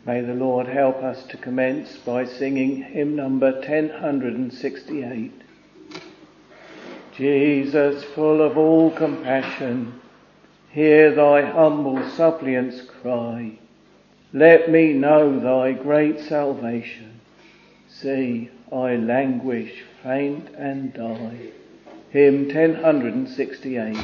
May the Lord help us to commence by singing hymn number 1068. Jesus, full of all compassion, hear thy humble suppliant's cry. Let me know thy great salvation. See, I languish, faint and die. Hymn 1068.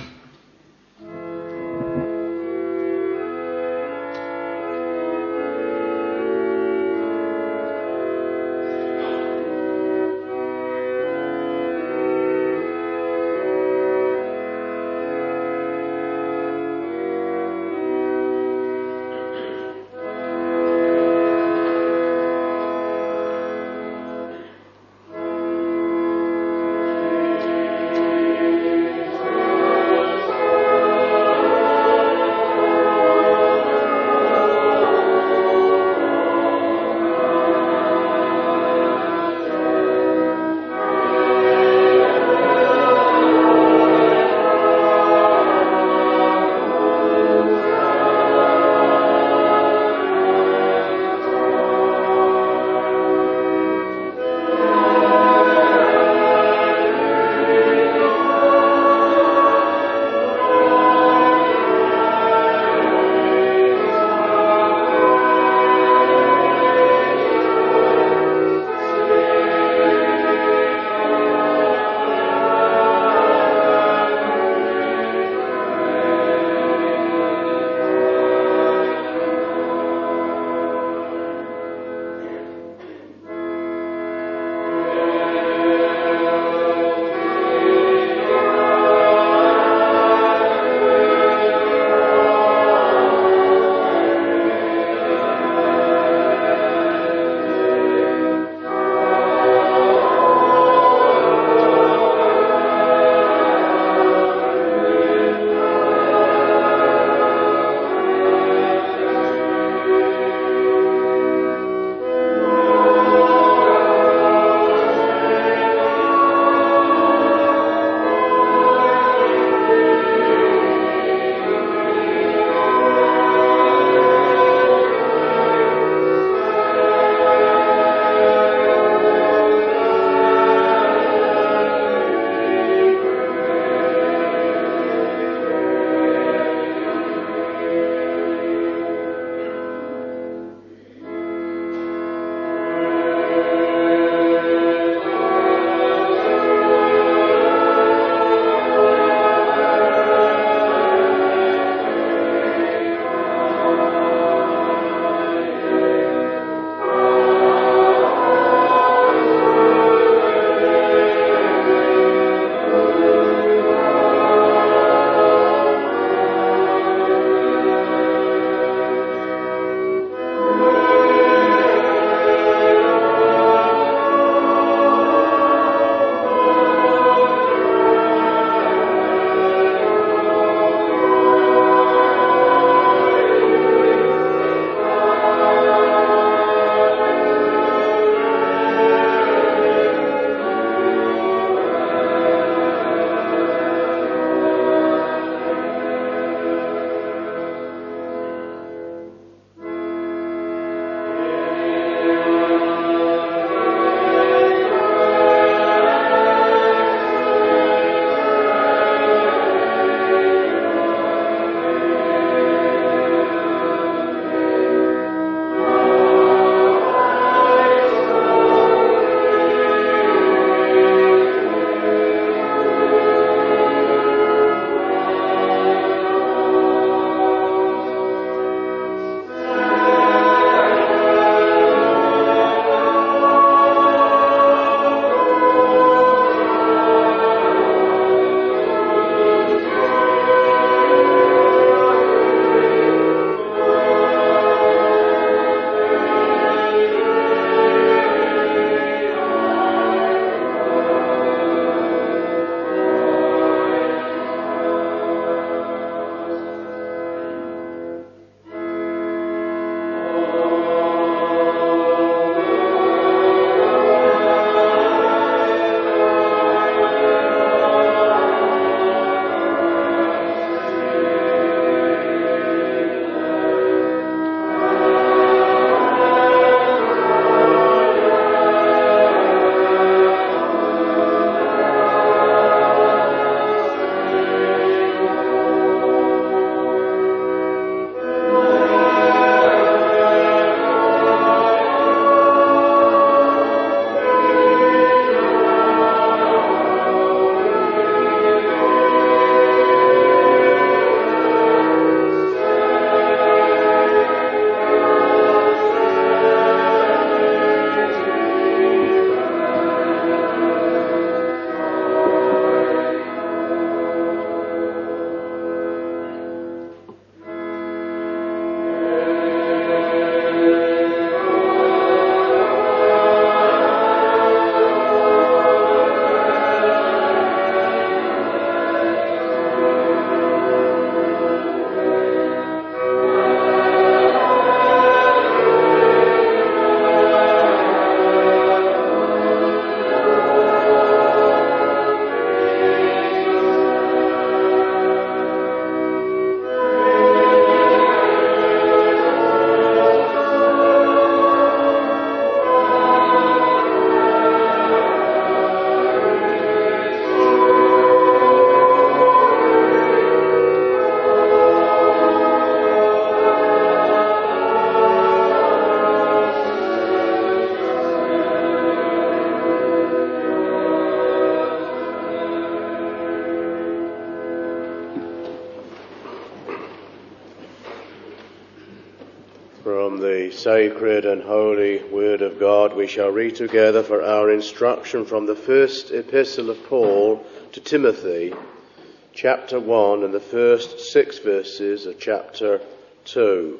From the sacred and holy Word of God we shall read together for our instruction from the first epistle of Paul to Timothy, chapter 1 and the first 6 verses of chapter 2.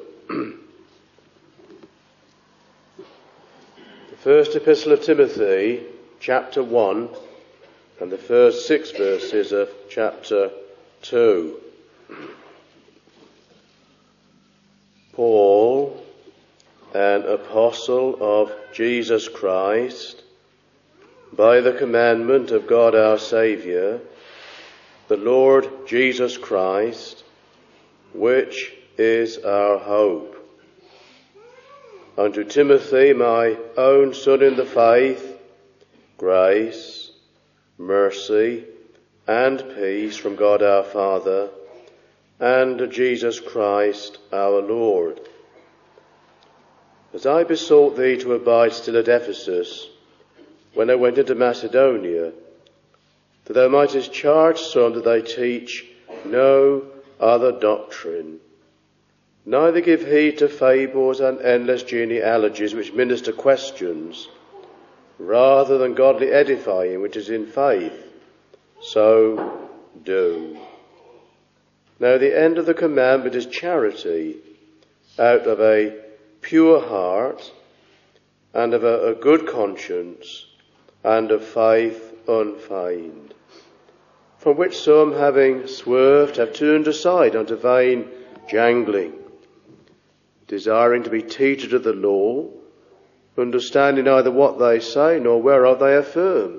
The first epistle of Timothy, chapter 1 and the first 6 verses of chapter 2. Paul, an apostle of Jesus Christ, by the commandment of God our Saviour, the Lord Jesus Christ, which is our hope. Unto Timothy, my own son in the faith, grace, mercy, and peace from God our Father, and Jesus Christ our Lord. As I besought thee to abide still at Ephesus, when I went into Macedonia, that thou mightest charge some that they teach no other doctrine, neither give heed to fables and endless genealogies which minister questions, rather than godly edifying which is in faith, so do. Now the end of the commandment is charity, out of a pure heart, and of a good conscience, and of faith unfeigned, from which some, having swerved, have turned aside unto vain jangling, desiring to be teachers of the law, understanding neither what they say nor whereof they affirm.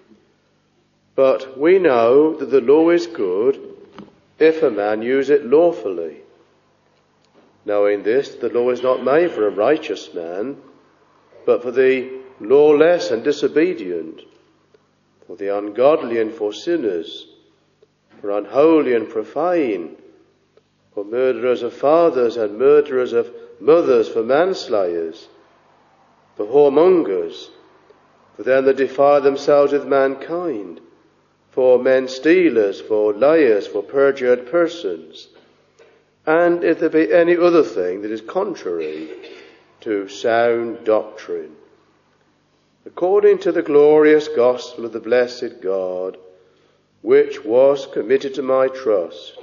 But we know that the law is good, if a man use it lawfully. Knowing this, the law is not made for a righteous man, but for the lawless and disobedient, for the ungodly and for sinners, for unholy and profane, for murderers of fathers and murderers of mothers, for manslayers, for whoremongers, for them that defile themselves with mankind, for men stealers, for liars, for perjured persons, and if there be any other thing that is contrary to sound doctrine, according to the glorious gospel of the blessed God, which was committed to my trust.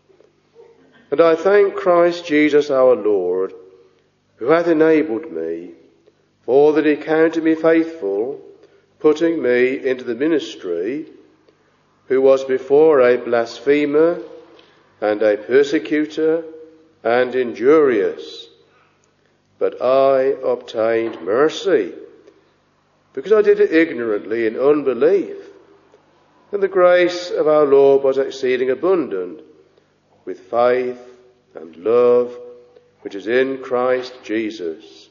And I thank Christ Jesus our Lord, who hath enabled me, for that he counted me faithful, putting me into the ministry, who was before a blasphemer, and a persecutor, and injurious. But I obtained mercy, because I did it ignorantly in unbelief. And the grace of our Lord was exceeding abundant, with faith and love, which is in Christ Jesus.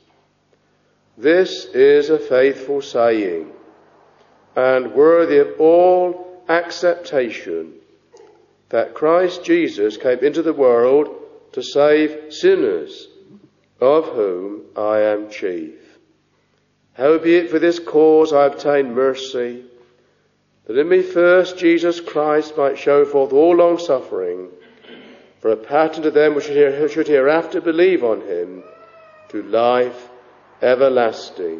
This is a faithful saying, and worthy of all acceptation, that Christ Jesus came into the world to save sinners, of whom I am chief. Howbeit for this cause I obtained mercy, that in me first Jesus Christ might show forth all long suffering, for a pattern to them which should hereafter believe on him, to life everlasting.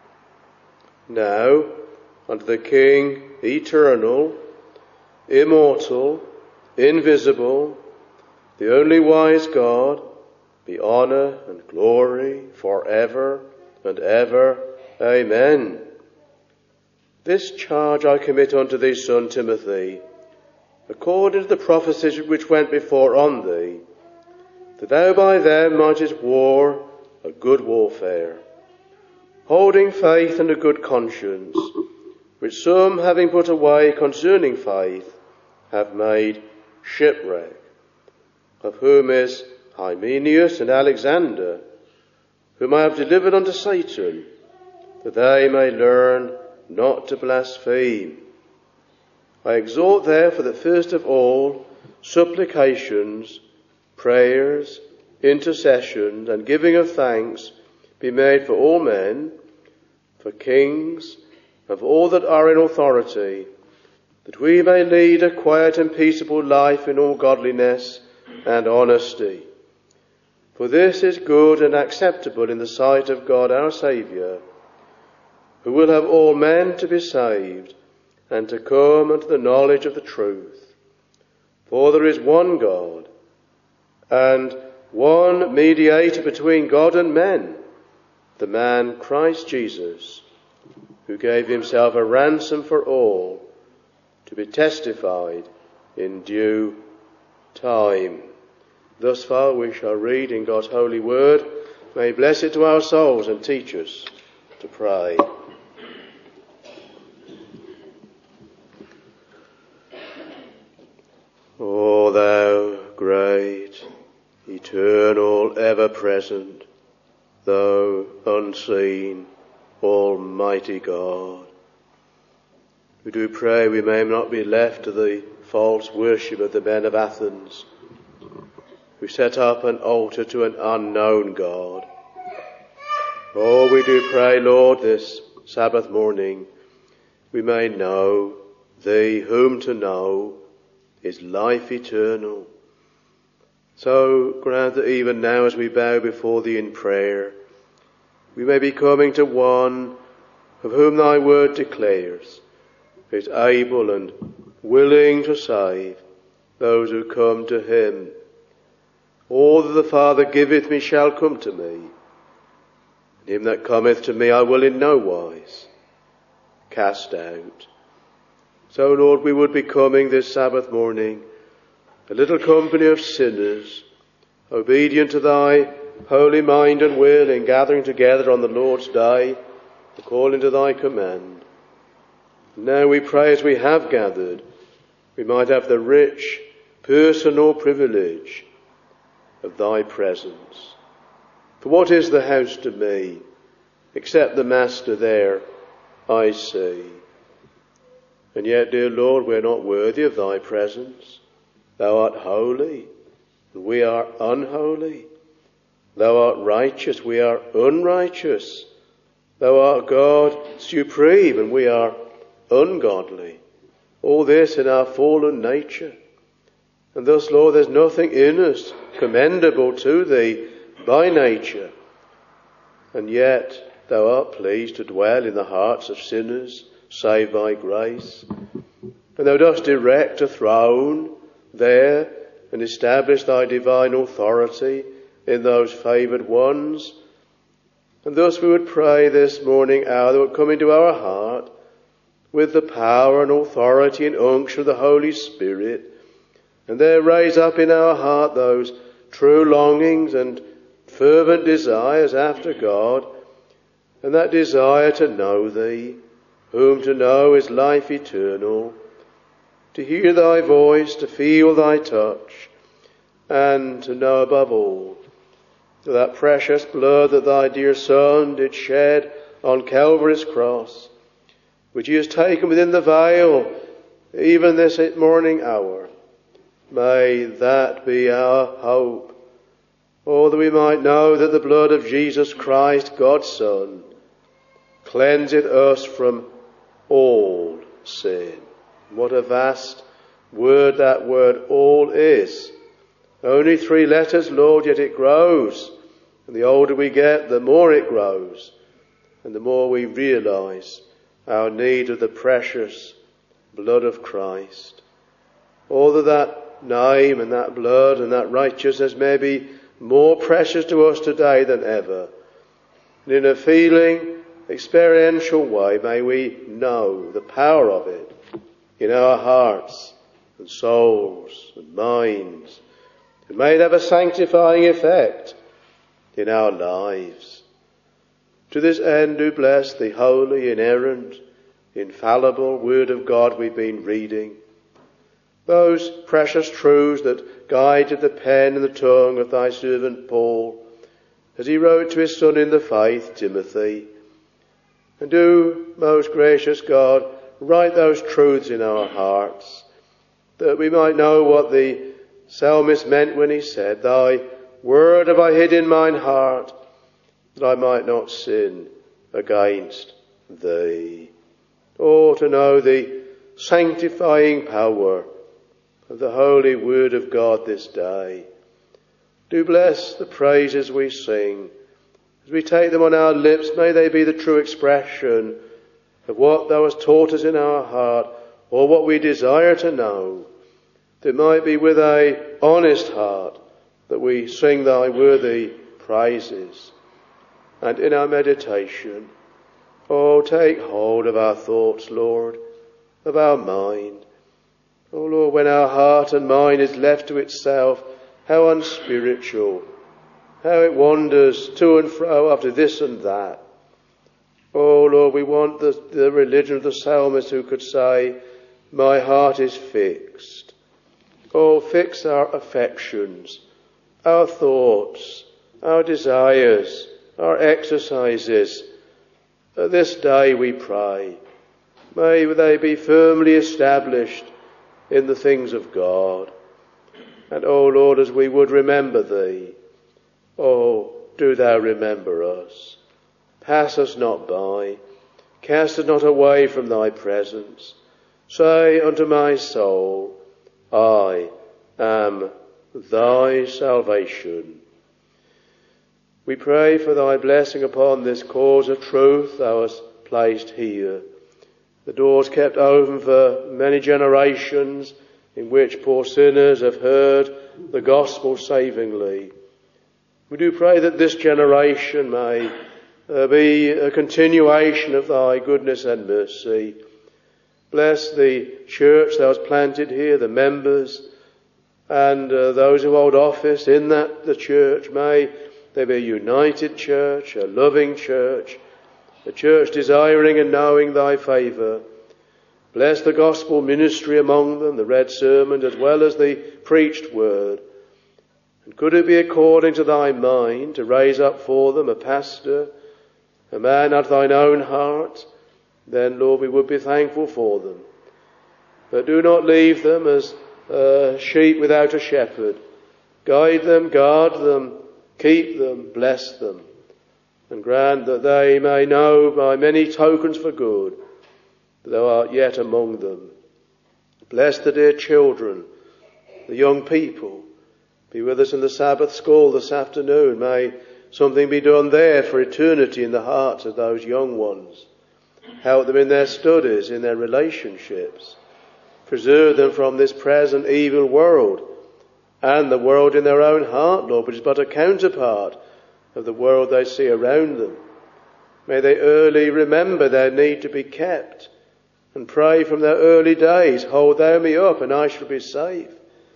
Now unto the King, eternal, immortal, invisible, the only wise God, be honour and glory for ever and ever. Amen. This charge I commit unto thee, son Timothy, according to the prophecies which went before on thee, that thou by them mightest war a good warfare, holding faith and a good conscience, which some, having put away concerning faith, have made shipwreck, of whom is Hymenaeus and Alexander, whom I have delivered unto Satan, that they may learn not to blaspheme. I exhort therefore that first of all supplications, prayers, intercessions, and giving of thanks be made for all men, for kings, and for all that are in authority, that we may lead a quiet and peaceable life in all godliness and honesty. For this is good and acceptable in the sight of God our Saviour, who will have all men to be saved and to come unto the knowledge of the truth. For there is one God and one mediator between God and men, the man Christ Jesus, who gave himself a ransom for all, to be testified in due time. Thus far we shall read in God's holy word. May he bless it to our souls and teach us to pray. O thou great, eternal, ever-present, thou unseen, almighty God, we do pray we may not be left to the false worship of the men of Athens, who set up an altar to an unknown God. Oh, we do pray, Lord, this Sabbath morning, we may know Thee, whom to know is life eternal. So grant that even now as we bow before Thee in prayer, we may be coming to one of whom Thy word declares is able and willing to save those who come to Him. All that the Father giveth me shall come to me, and him that cometh to me I will in no wise cast out. So, Lord, we would be coming this Sabbath morning, a little company of sinners, obedient to Thy holy mind and will in gathering together on the Lord's day, according to Thy command. Now we pray as we have gathered, we might have the rich personal privilege of Thy presence. For what is the house to me, except the Master there I see? And yet, dear Lord, we are not worthy of Thy presence. Thou art holy, and we are unholy. Thou art righteous, we are unrighteous. Thou art God supreme, and we are ungodly. All this in our fallen nature. And thus, Lord, there's nothing in us commendable to Thee by nature. And yet Thou art pleased to dwell in the hearts of sinners saved by grace. And Thou dost erect a throne there and establish Thy divine authority in those favoured ones. And thus we would pray this morning hour that would come into our heart with the power and authority and unction of the Holy Spirit, and there raise up in our heart those true longings and fervent desires after God, and that desire to know Thee, whom to know is life eternal, to hear Thy voice, to feel Thy touch, and to know above all that precious blood that Thy dear Son did shed on Calvary's cross, which He has taken within the veil even this morning hour. May that be our hope. Oh, that we might know that the blood of Jesus Christ, God's Son, cleanseth us from all sin. What a vast word that word all is. Only 3 letters, Lord, yet it grows. And the older we get, the more it grows. And the more we realise our need of the precious blood of Christ. All that name and that blood and that righteousness may be more precious to us today than ever. And in a feeling, experiential way, may we know the power of it in our hearts and souls and minds. And may it have a sanctifying effect in our lives. To this end do bless the holy, inerrant, infallible Word of God we've been reading. Those precious truths that guided the pen and the tongue of Thy servant Paul as he wrote to his son in the faith, Timothy. And do, most gracious God, write those truths in our hearts, that we might know what the psalmist meant when he said, Thy word have I hid in mine heart, that I might not sin against Thee. Oh, to know the sanctifying power of the holy word of God this day. Do bless the praises we sing. As we take them on our lips, may they be the true expression of what thou hast taught us in our heart, or what we desire to know. That it might be with a honest heart that we sing thy worthy praises. And in our meditation, oh, take hold of our thoughts, Lord, of our mind. Oh, Lord, when our heart and mind is left to itself, how unspiritual, how it wanders to and fro after this and that. Oh, Lord, we want the religion of the psalmist who could say, my heart is fixed. Oh, fix our affections, our thoughts, our desires, our exercises. This day we pray, may they be firmly established in the things of God. And, oh Lord, as we would remember thee, oh, do thou remember us. Pass us not by. Cast us not away from thy presence. Say unto my soul, I am thy salvation. We pray for thy blessing upon this cause of truth thou hast placed here. The doors kept open for many generations in which poor sinners have heard the gospel savingly. We do pray that this generation may be a continuation of thy goodness and mercy. Bless the church thou hast planted here, the members, and those who hold office in the church. May they be a united church, a loving church, a church desiring and knowing thy favour. Bless the gospel ministry among them, the read sermon as well as the preached word. And could it be according to thy mind to raise up for them a pastor, a man after thine own heart, then, Lord, we would be thankful for them. But do not leave them as sheep without a shepherd. Guide them, guard them, keep them, bless them, and grant that they may know by many tokens for good that thou art yet among them. Bless the dear children, the young people. Be with us in the Sabbath school this afternoon. May something be done there for eternity in the hearts of those young ones. Help them in their studies, in their relationships. Preserve them from this present evil world and the world in their own heart, Lord, which is but a counterpart of the world they see around them. May they early remember their need to be kept and pray from their early days, hold thou me up and I shall be safe.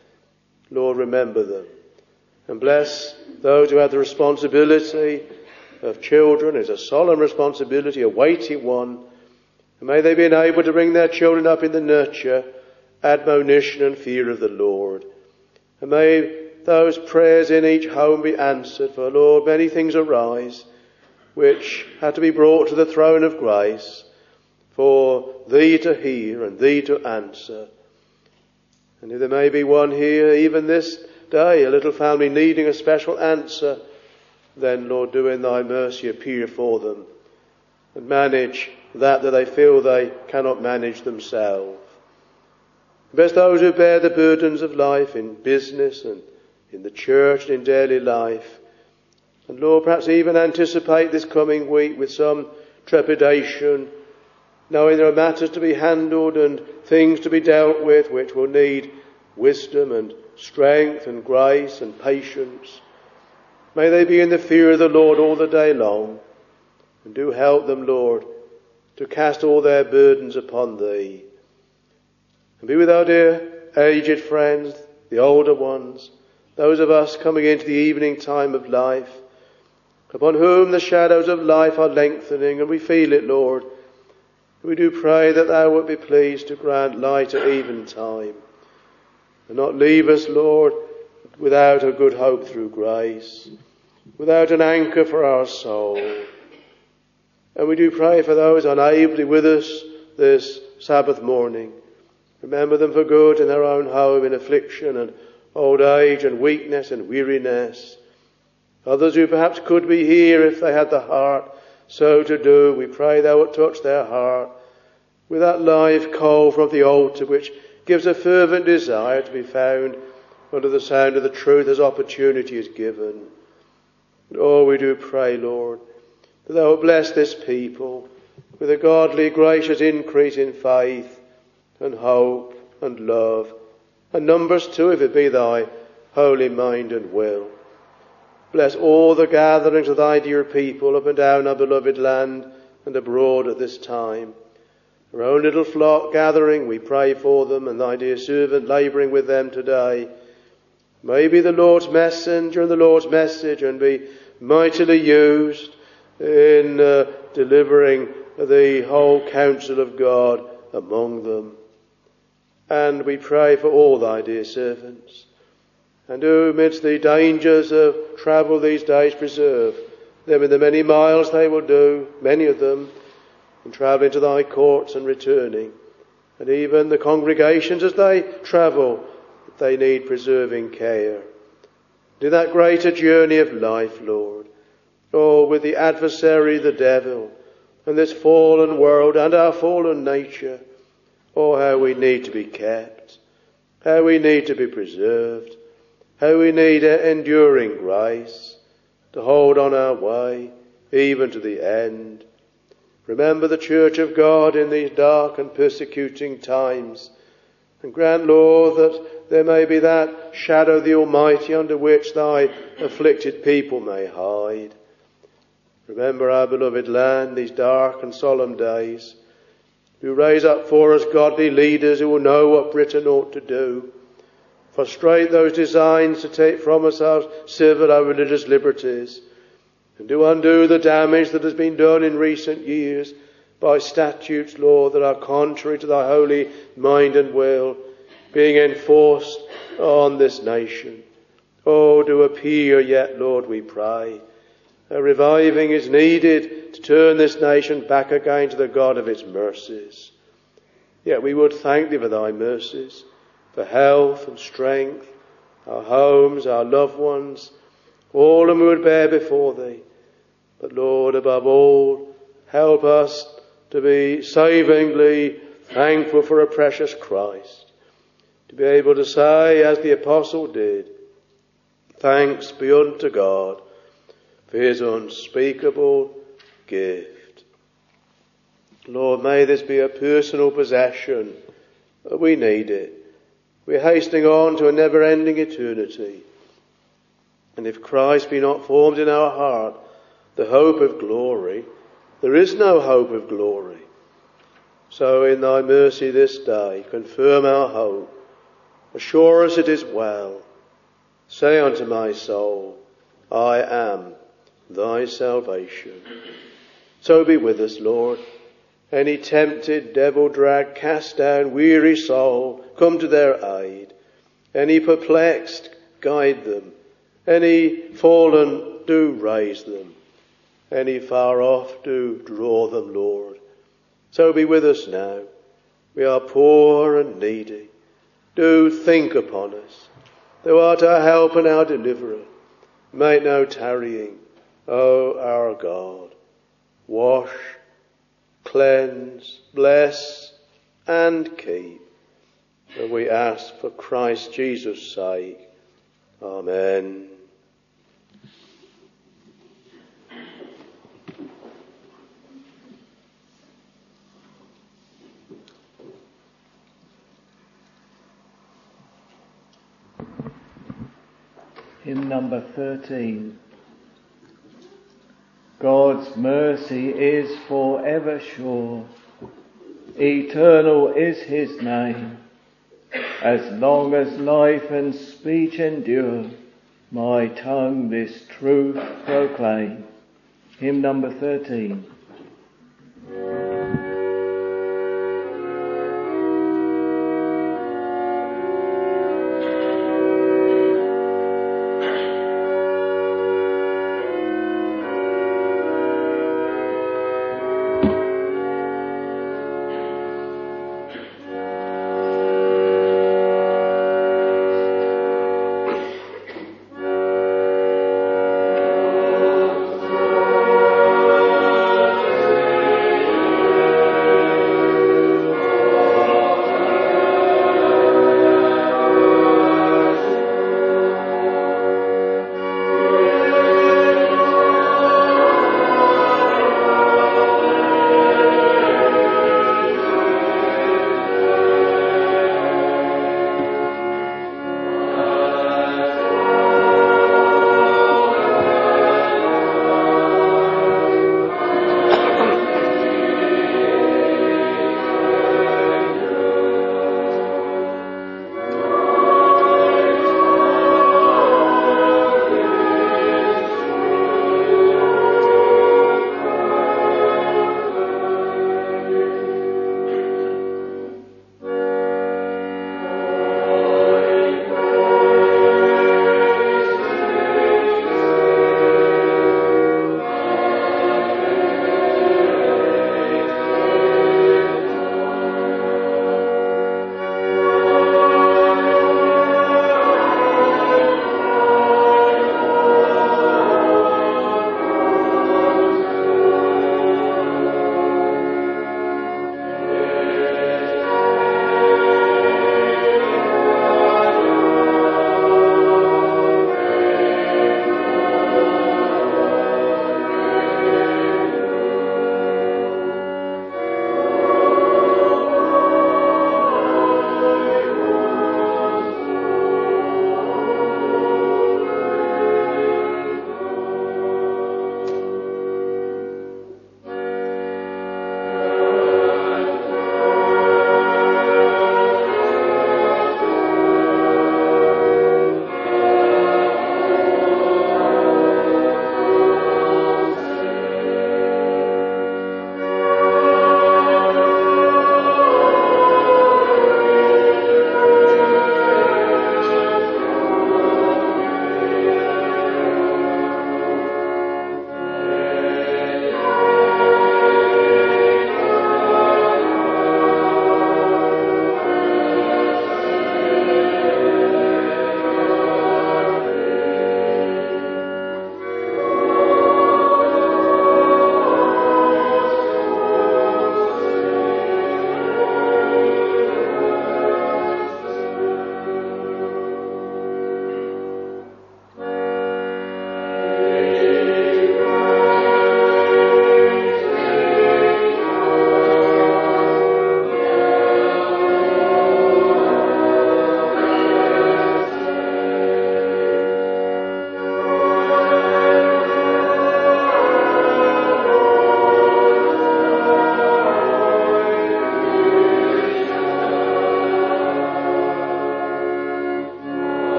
Lord, remember them and bless those who have the responsibility of children. It's a solemn responsibility, a weighty one. And may they be enabled to bring their children up in the nurture, admonition and fear of the Lord. And may those prayers in each home be answered, for Lord, many things arise which have to be brought to the throne of grace for thee to hear and thee to answer. And if there may be one here, even this day, a little family needing a special answer, then, Lord, do in thy mercy appear for them and manage that they feel they cannot manage themselves. Bless those who bear the burdens of life in business and in the church and in daily life. And Lord, perhaps even anticipate this coming week with some trepidation, knowing there are matters to be handled and things to be dealt with which will need wisdom and strength and grace and patience. May they be in the fear of the Lord all the day long. And do help them, Lord, to cast all their burdens upon thee. And be with our dear aged friends, the older ones, those of us coming into the evening time of life, upon whom the shadows of life are lengthening, and we feel it, Lord. We do pray that thou wilt be pleased to grant light at eventime, and not leave us, Lord, without a good hope through grace, without an anchor for our soul. And we do pray for those unable to be with us this Sabbath morning. Remember them for good in their own home, in affliction and old age and weakness and weariness. Others who perhaps could be here if they had the heart so to do, we pray thou wilt touch their heart with that live coal from the altar which gives a fervent desire to be found under the sound of the truth as opportunity is given. And oh, we do pray, Lord, that thou wilt bless this people with a godly, gracious increase in faith and hope and love, and numbers too, if it be thy holy mind and will. Bless all the gatherings of thy dear people up and down our beloved land and abroad at this time. Our own little flock gathering, we pray for them, and thy dear servant labouring with them today. May be the Lord's messenger and the Lord's message, and be mightily used in delivering the whole counsel of God among them. And we pray for all thy dear servants, and who amidst the dangers of travel these days preserve them in the many miles they will do, many of them, in travelling to thy courts and returning, and even the congregations as they travel, they need preserving care. In that greater journey of life, Lord, oh, with the adversary, the devil, and this fallen world and our fallen nature, oh, how we need to be kept, how we need to be preserved, how we need enduring grace to hold on our way even to the end. Remember the Church of God in these dark and persecuting times, and grant, Lord, that there may be that shadow of the Almighty under which thy afflicted people may hide. Remember our beloved land these dark and solemn days. You raise up for us godly leaders who will know what Britain ought to do. Frustrate those designs to take from us our civil, our religious liberties, and do undo the damage that has been done in recent years by statutes, Lord, that are contrary to thy holy mind and will, being enforced on this nation. Oh, do appear yet, Lord, we pray. A reviving is needed to turn this nation back again to the God of its mercies. Yet we would thank thee for thy mercies, for health and strength, our homes, our loved ones, all of them we would bear before thee. But Lord, above all, help us to be savingly thankful for a precious Christ, to be able to say, as the apostle did, thanks be unto God for his unspeakable gift. Lord, may this be a personal possession. We need it. We're hastening on to a never-ending eternity. And if Christ be not formed in our heart, the hope of glory, there is no hope of glory. So in thy mercy this day, confirm our hope. Assure us it is well. Say unto my soul, I am thy salvation. So be with us, Lord. Any tempted, devil-dragged, cast down, weary soul, come to their aid. Any perplexed, guide them. Any fallen, do raise them. Any far off, do draw them, Lord. So be with us now. We are poor and needy. Do think upon us. Thou art our help and our deliverer. Make no tarrying, O our God. Wash, cleanse, bless, and keep. And we ask for Christ Jesus' sake. Amen. Hymn number 13. God's mercy is forever sure, eternal is his name. As long as life and speech endure, my tongue this truth proclaim. Hymn number 13.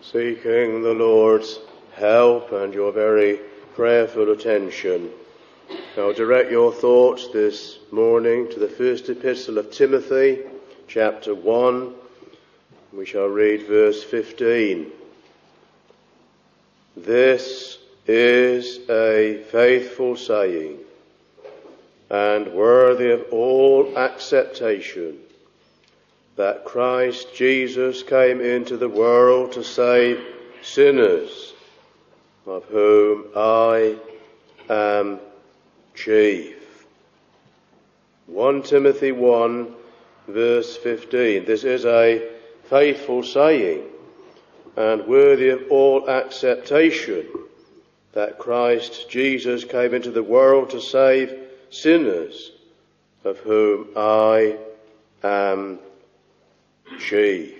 Seeking the Lord's help and your very prayerful attention, I'll direct your thoughts this morning to the first epistle of Timothy, chapter 1. We shall read verse 15. This is a faithful saying, and worthy of all acceptation, that Christ Jesus came into the world to save sinners, of whom I am chief. 1 Timothy 1 verse 15. This is a faithful saying and worthy of all acceptation, that Christ Jesus came into the world to save sinners, of whom I am chief.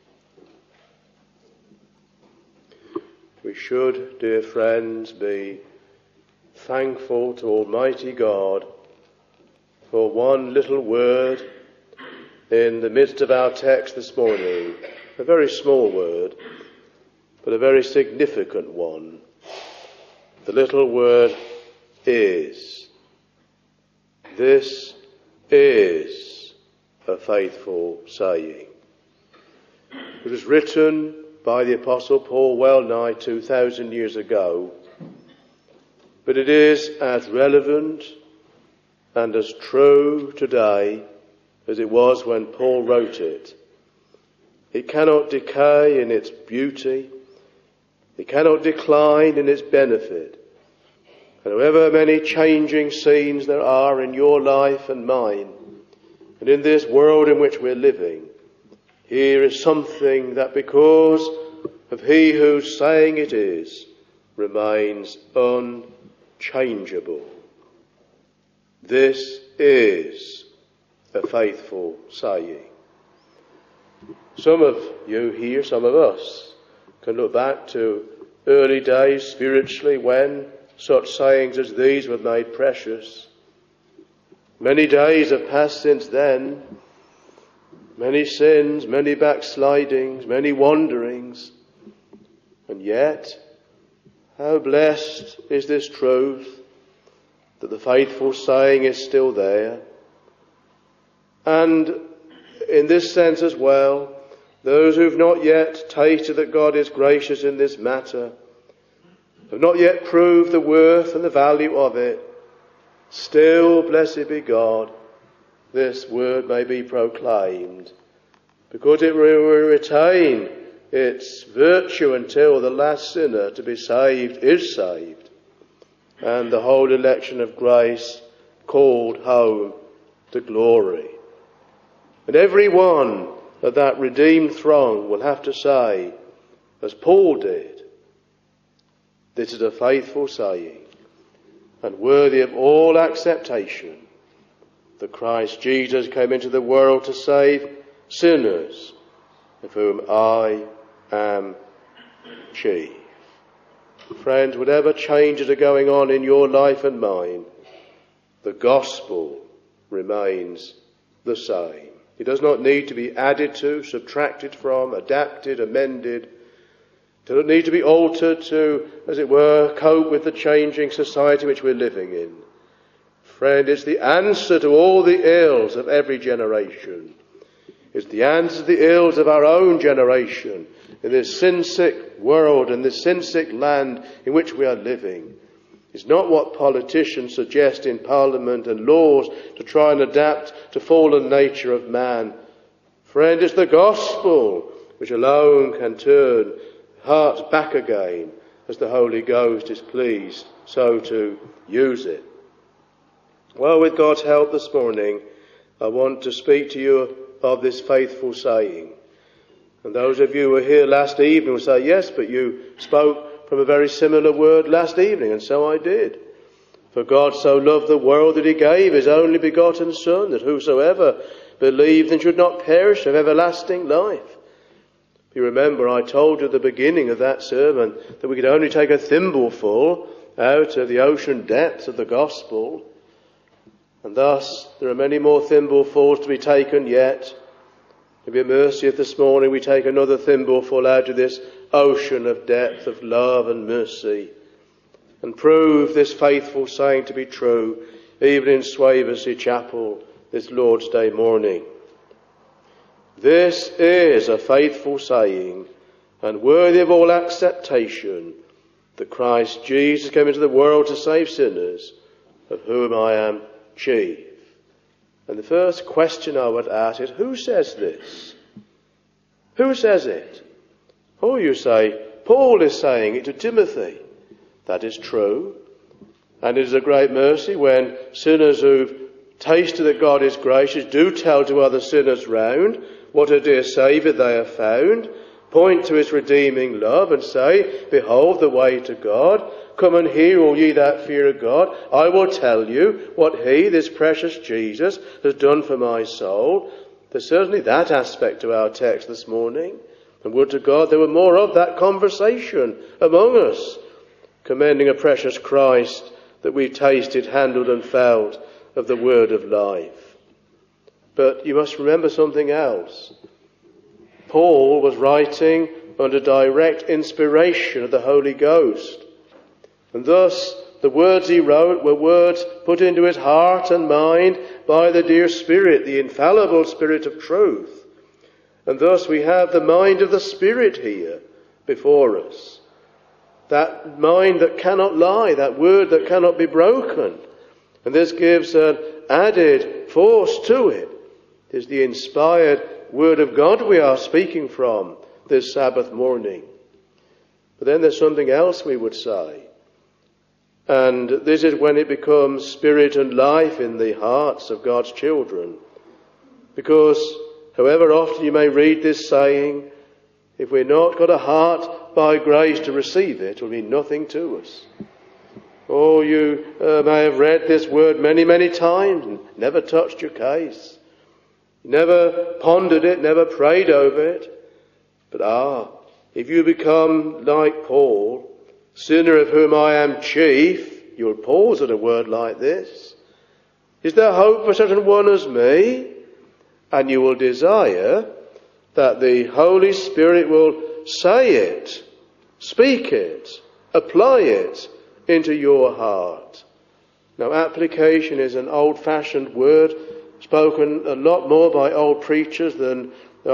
We should, dear friends, be thankful to Almighty God for one little word in the midst of our text this morning, a very small word, but a very significant one. The little word is. This is a faithful saying. It was written by the Apostle Paul well nigh 2,000 years ago, but it is as relevant and as true today as it was when Paul wrote it. It cannot decay in its beauty. It cannot decline in its benefit. And however many changing scenes there are in your life and mine, and in this world in which we're living, here is something that, because of he whose saying it is, remains unchangeable. This is a faithful saying. Some of you here, some of us, can look back to early days spiritually when such sayings as these were made precious. Many days have passed since then. Many sins, many backslidings, many wanderings. And yet, how blessed is this truth that the faithful saying is still there. And in this sense as well, those who've not yet tasted that God is gracious in this matter, have not yet proved the worth and the value of it, still, blessed be God, this word may be proclaimed, because it will retain its virtue until the last sinner to be saved is saved, and the whole election of grace called home to glory. And every one of that redeemed throng will have to say, as Paul did, this is a faithful saying and worthy of all acceptation, that Christ Jesus came into the world to save sinners, of whom I am chief. Friends, whatever changes are going on in your life and mine, the gospel remains the same. It does not need to be added to, subtracted from, adapted, amended. It does not need to be altered to, as it were, cope with the changing society which we're living in. Friend, it's the answer to all the ills of every generation. It's the answer to the ills of our own generation in this sin-sick world and this sin-sick land in which we are living. It's not what politicians suggest in Parliament and laws to try and adapt to fallen nature of man. Friend, it's the gospel which alone can turn hearts back again as the Holy Ghost is pleased so to use it. Well, with God's help this morning, I want to speak to you of this faithful saying. And those of you who were here last evening will say, yes, but you spoke from a very similar word last evening, and so I did. For God so loved the world that he gave his only begotten Son, that whosoever believes and should not perish have everlasting life. If you remember, I told you at the beginning of that sermon that we could only take a thimbleful out of the ocean depths of the gospel. And thus, there are many more thimblefuls to be taken yet. It'd be a mercy if this morning we take another thimbleful out of this ocean of depth of love and mercy, and prove this faithful saying to be true even in Swaversey Chapel this Lord's Day morning. This is a faithful saying and worthy of all acceptation, that Christ Jesus came into the world to save sinners, of whom I am chief. And the first question I would ask is, who says this? Who says it? Oh, you say, Paul is saying it to Timothy. That is true. And it is a great mercy when sinners who've tasted that God is gracious do tell to other sinners round what a dear Saviour they have found, point to his redeeming love and say, behold the way to God. Come and hear, all ye that fear of God. I will tell you what he, this precious Jesus, has done for my soul. There's certainly that aspect to our text this morning. And would to God there were more of that conversation among us, commending a precious Christ that we tasted, handled and felt of the word of life. But you must remember something else. Paul was writing under direct inspiration of the Holy Ghost. And thus the words he wrote were words put into his heart and mind by the dear Spirit, the infallible Spirit of truth. And thus we have the mind of the Spirit here before us. That mind that cannot lie, that word that cannot be broken. And this gives an added force to it. It is the inspired word of God we are speaking from this Sabbath morning. But then there's something else we would say. And this is when it becomes spirit and life in the hearts of God's children. Because however often you may read this saying, if we're not got a heart by grace to receive it, it will mean nothing to us. Oh, you may have read this word many, many times and never touched your case. Never pondered it, never prayed over it. But if you become like Paul, sinner of whom I am chief, you'll pause at a word like this. Is there hope for such a one as me? And you will desire that the Holy Spirit will say it, speak it, apply it into your heart. Now, application is an old-fashioned word, spoken a lot more by older preachers than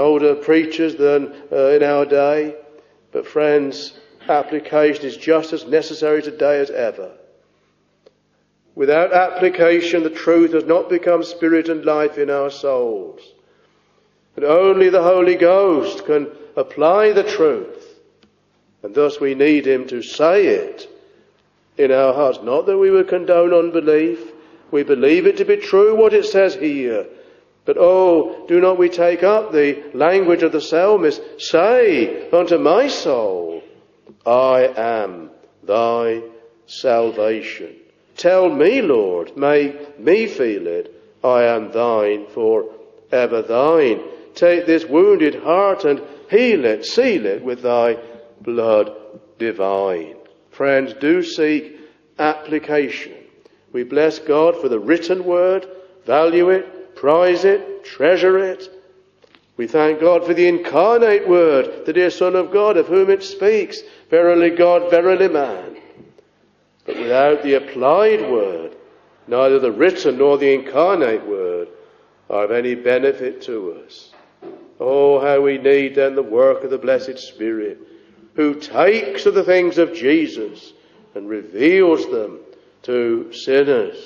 in our day. But friends, application is just as necessary today as ever. Without application, the truth does not become spirit and life in our souls. And only the Holy Ghost can apply the truth. And thus we need him to say it in our hearts. Not that we would condone unbelief. We believe it to be true what it says here. But do not we take up the language of the psalmist. Say unto my soul, I am thy salvation. Tell me, Lord, make me feel it. I am thine, for ever thine. Take this wounded heart and heal it, seal it with thy blood divine. Friends, do seek application. We bless God for the written word, value it, prize it, treasure it. We thank God for the incarnate word, the dear Son of God, of whom it speaks, verily God, verily man. But without the applied word, neither the written nor the incarnate word are of any benefit to us. Oh, how we need then the work of the blessed Spirit, who takes of the things of Jesus and reveals them to sinners.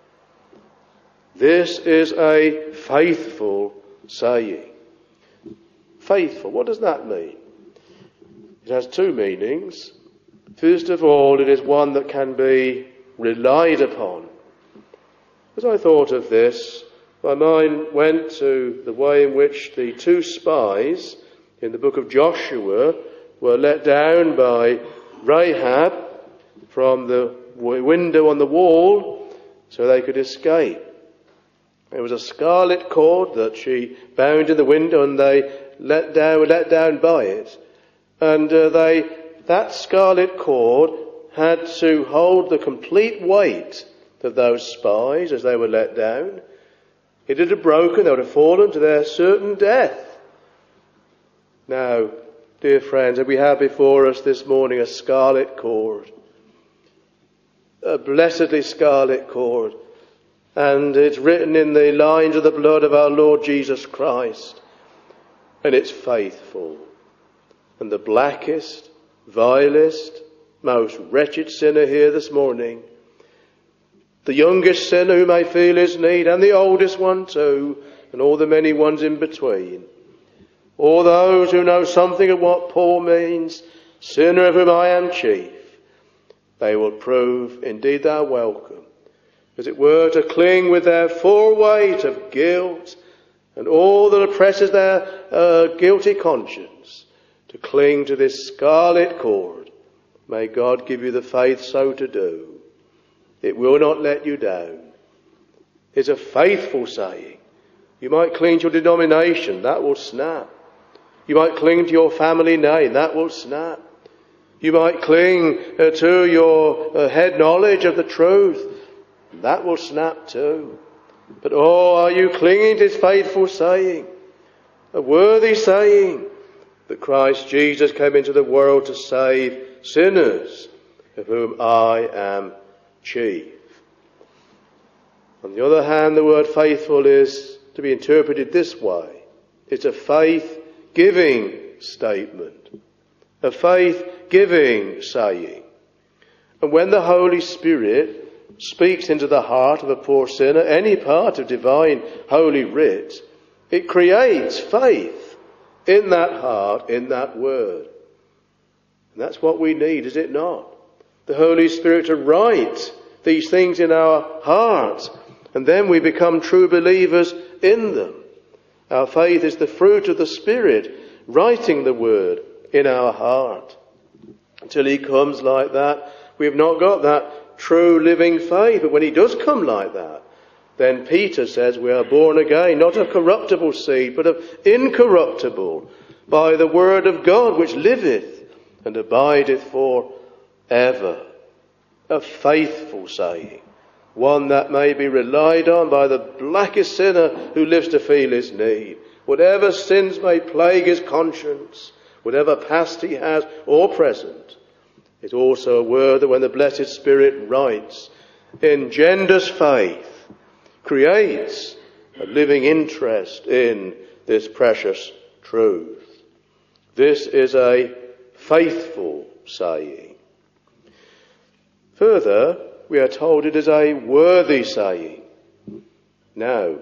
This is a faithful saying. Faithful, what does that mean? It has two meanings. First of all, it is one that can be relied upon. As I thought of this, my mind went to the way in which the two spies in the book of Joshua were let down by Rahab from the window on the wall so they could escape. There was a scarlet cord that she bound in the window, and they were let down by it. And that scarlet cord had to hold the complete weight of those spies as they were let down. It had broken, they would have fallen to their certain death. Now, dear friends, that we have before us this morning a scarlet cord, a blessedly scarlet cord, and it's written in the lines of the blood of our Lord Jesus Christ, and it's faithful. And the blackest, vilest, most wretched sinner here this morning, the youngest sinner who may feel his need, and the oldest one too, and all the many ones in between, all those who know something of what Paul means, sinner of whom I am chief, they will prove indeed they're welcome, as it were, to cling with their full weight of guilt and all that oppresses their guilty conscience, to cling to this scarlet cord. May God give you the faith so to do. It will not let you down. It's a faithful saying. You might cling to your denomination, that will snap. You might cling to your family name, that will snap. You might cling to your head knowledge of the truth, that will snap too. But are you clinging to this faithful saying, a worthy saying, that Christ Jesus came into the world to save sinners, of whom I am chief? On the other hand, the word faithful is to be interpreted this way. It's a faith-giving statement, a faith-giving saying. And when the Holy Spirit speaks into the heart of a poor sinner, any part of divine holy writ, it creates faith in that heart, in that word. And that's what we need, is it not? The Holy Spirit to write these things in our hearts, and then we become true believers in them. Our faith is the fruit of the Spirit, writing the word in our heart. Until he comes like that, we have not got that true living faith. But when he does come like that, then Peter says we are born again, not of corruptible seed, but of incorruptible, by the word of God which liveth and abideth for ever. A faithful saying, one that may be relied on by the blackest sinner who lives to feel his need. Whatever sins may plague his conscience, whatever past he has or present, it's also a word that when the blessed Spirit writes, engenders faith, creates a living interest in this precious truth. This is a faithful saying. Further, we are told it is a worthy saying. Now,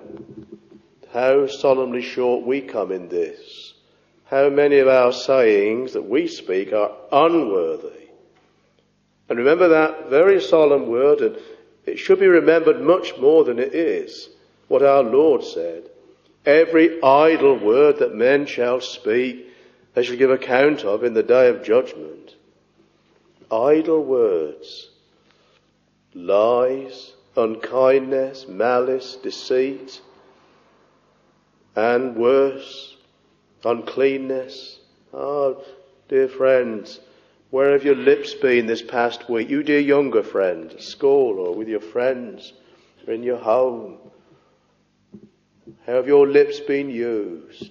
how solemnly short we come in this. How many of our sayings that we speak are unworthy. And remember that very solemn word, and it should be remembered much more than it is, what our Lord said. Every idle word that men shall speak, they shall give account of in the day of judgment. Idle words, lies, unkindness, malice, deceit, and worse, uncleanness. Oh, dear friends, where have your lips been this past week? You dear younger friend, at school or with your friends or in your home. How have your lips been used?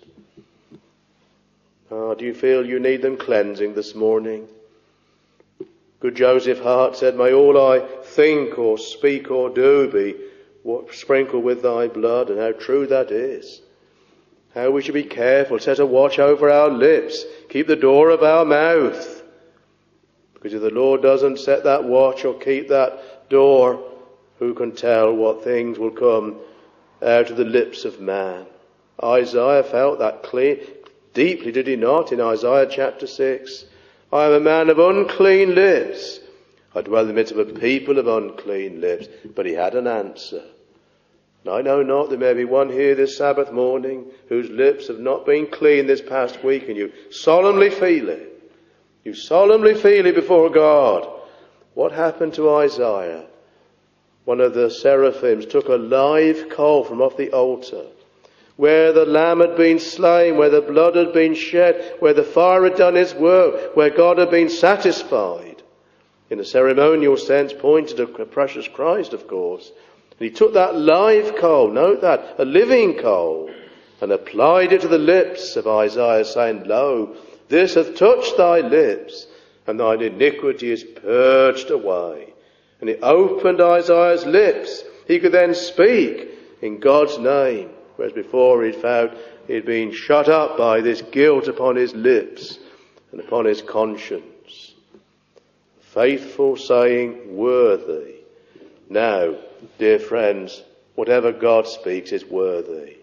Do you feel you need them cleansing this morning? Good Joseph Hart said, may all I think or speak or do be sprinkled with thy blood. And how true that is. How we should be careful, set a watch over our lips, keep the door of our mouth. Because if the Lord doesn't set that watch or keep that door, who can tell what things will come out of the lips of man? Isaiah felt that deeply, did he not, in Isaiah chapter 6? I am a man of unclean lips. I dwell in the midst of a people of unclean lips. But he had an answer. And I know not, there may be one here this Sabbath morning whose lips have not been clean this past week, and you solemnly feel it. You solemnly feel it before God. What happened to Isaiah? One of the seraphims took a live coal from off the altar, where the lamb had been slain, where the blood had been shed, where the fire had done its work, where God had been satisfied. In a ceremonial sense, pointed to the precious Christ, of course. And he took that live coal, note that, a living coal, and applied it to the lips of Isaiah, saying, lo, This hath touched thy lips, and thine iniquity is purged away. And it opened Isaiah's lips. He could then speak in God's name, whereas before he'd found he'd been shut up by this guilt upon his lips and upon his conscience. Faithful saying, worthy. Now, dear friends, whatever God speaks is worthy.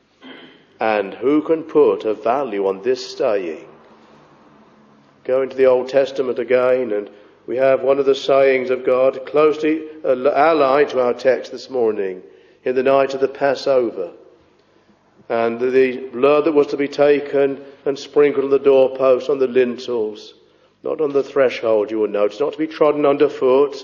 And who can put a value on this saying? Go into the Old Testament again, and we have one of the sayings of God closely allied to our text this morning in the night of the Passover. And the blood that was to be taken and sprinkled on the doorposts, on the lintels, not on the threshold, you will notice, not to be trodden underfoot.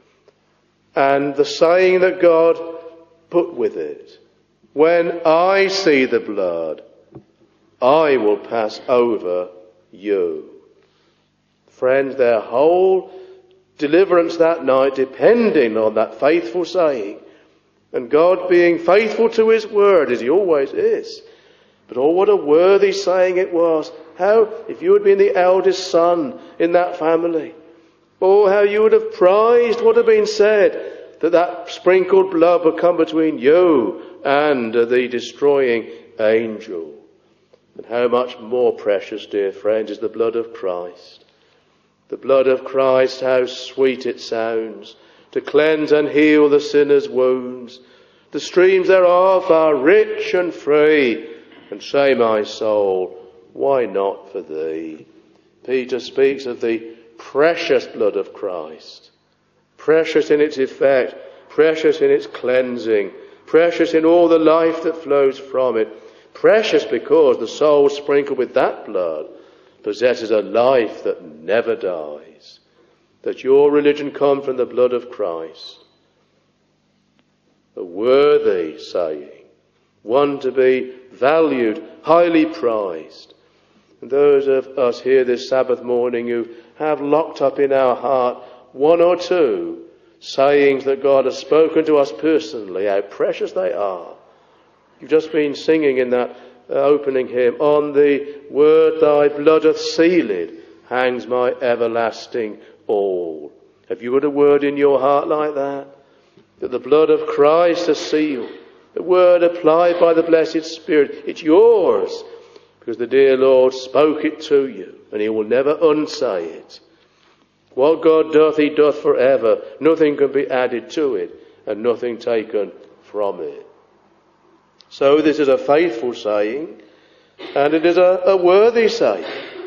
And the saying that God put with it, when I see the blood, I will pass over you. Friends, their whole deliverance that night depending on that faithful saying. And God being faithful to his word, as he always is. But oh, what a worthy saying it was. How, if you had been the eldest son in that family, oh, how you would have prized what had been said, that sprinkled blood would come between you and the destroying angel. And how much more precious, dear friends, is the blood of Christ. The blood of Christ, how sweet it sounds, to cleanse and heal the sinner's wounds. The streams thereof are rich and free. And say, my soul, why not for thee? Peter speaks of the precious blood of Christ. Precious in its effect, precious in its cleansing, precious in all the life that flows from it. Precious because the soul sprinkled with that blood possesses a life that never dies. That your religion come from the blood of Christ. A worthy saying, one to be valued, highly prized. And those of us here this Sabbath morning who have locked up in our heart one or two sayings that God has spoken to us personally, how precious they are. You've just been singing in that opening hymn, on the word thy blood hath sealed hangs my everlasting all. Have you got a word in your heart like that? That the blood of Christ has sealed. The word applied by the blessed Spirit. It's yours because the dear Lord spoke it to you and he will never unsay it. What God doth, he doth forever. Nothing can be added to it and nothing taken from it. So this is a faithful saying, and it is a worthy saying,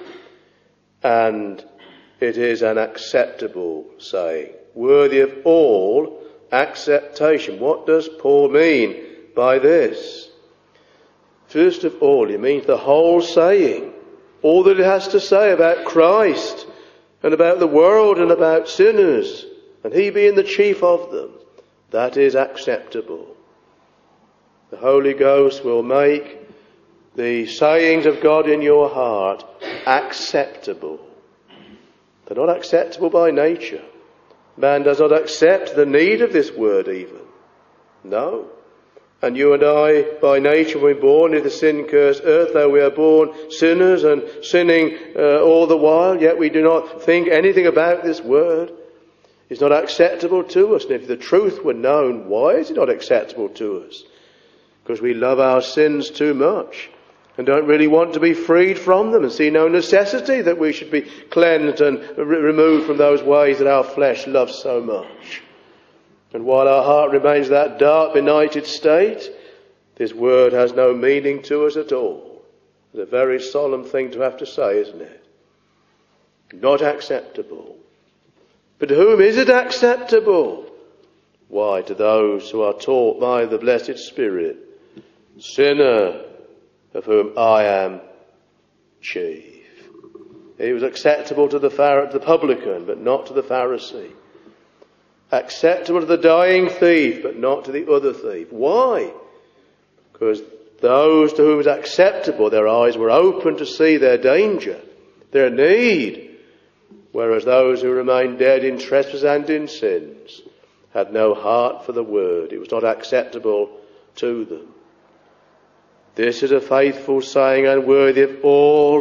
and it is an acceptable saying, worthy of all acceptation. What does Paul mean by this? First of all, he means the whole saying, all that it has to say about Christ and about the world and about sinners, and he being the chief of them, that is acceptable. The Holy Ghost will make the sayings of God in your heart acceptable. They're not acceptable by nature. Man does not accept the need of this word even. No. And you and I, by nature, were born in the sin-cursed earth, though we are born sinners and sinning all the while, yet we do not think anything about this word. It's not acceptable to us. And if the truth were known, why is it not acceptable to us? Because we love our sins too much and don't really want to be freed from them and see no necessity that we should be cleansed and removed from those ways that our flesh loves so much. And while our heart remains that dark, benighted state, this word has no meaning to us at all. It's a very solemn thing to have to say, isn't it? Not acceptable. But to whom is it acceptable? Why, to those who are taught by the blessed Spirit, sinner of whom I am chief. It was acceptable to the publican, but not to the Pharisee. Acceptable to the dying thief, but not to the other thief. Why? Because those to whom it was acceptable, their eyes were open to see their danger, their need, whereas those who remained dead in trespass and in sins had no heart for the word. It was not acceptable to them. This is a faithful saying and worthy of all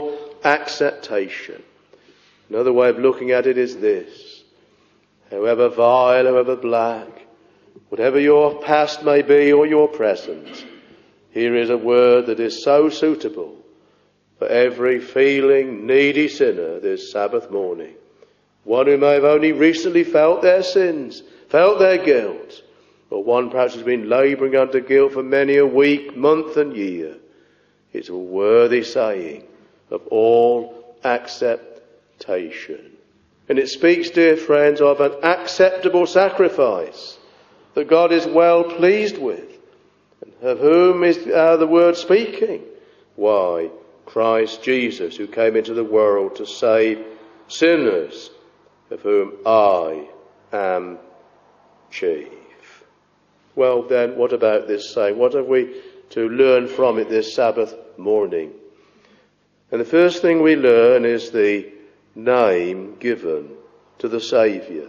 acceptation. Another way of looking at it is this: however vile, however black, whatever your past may be or your present, here is a word that is so suitable for every feeling, needy sinner this Sabbath morning. One who may have only recently felt their sins, felt their guilt, or one perhaps has been labouring under guilt for many a week, month and year. It's a worthy saying of all acceptation. And it speaks, dear friends, of an acceptable sacrifice that God is well pleased with. Of whom is the word speaking? Why, Christ Jesus, who came into the world to save sinners, of whom I am chief. Well then, what about this saying? What are we to learn from it this Sabbath morning? And the first thing we learn is the name given to the Saviour.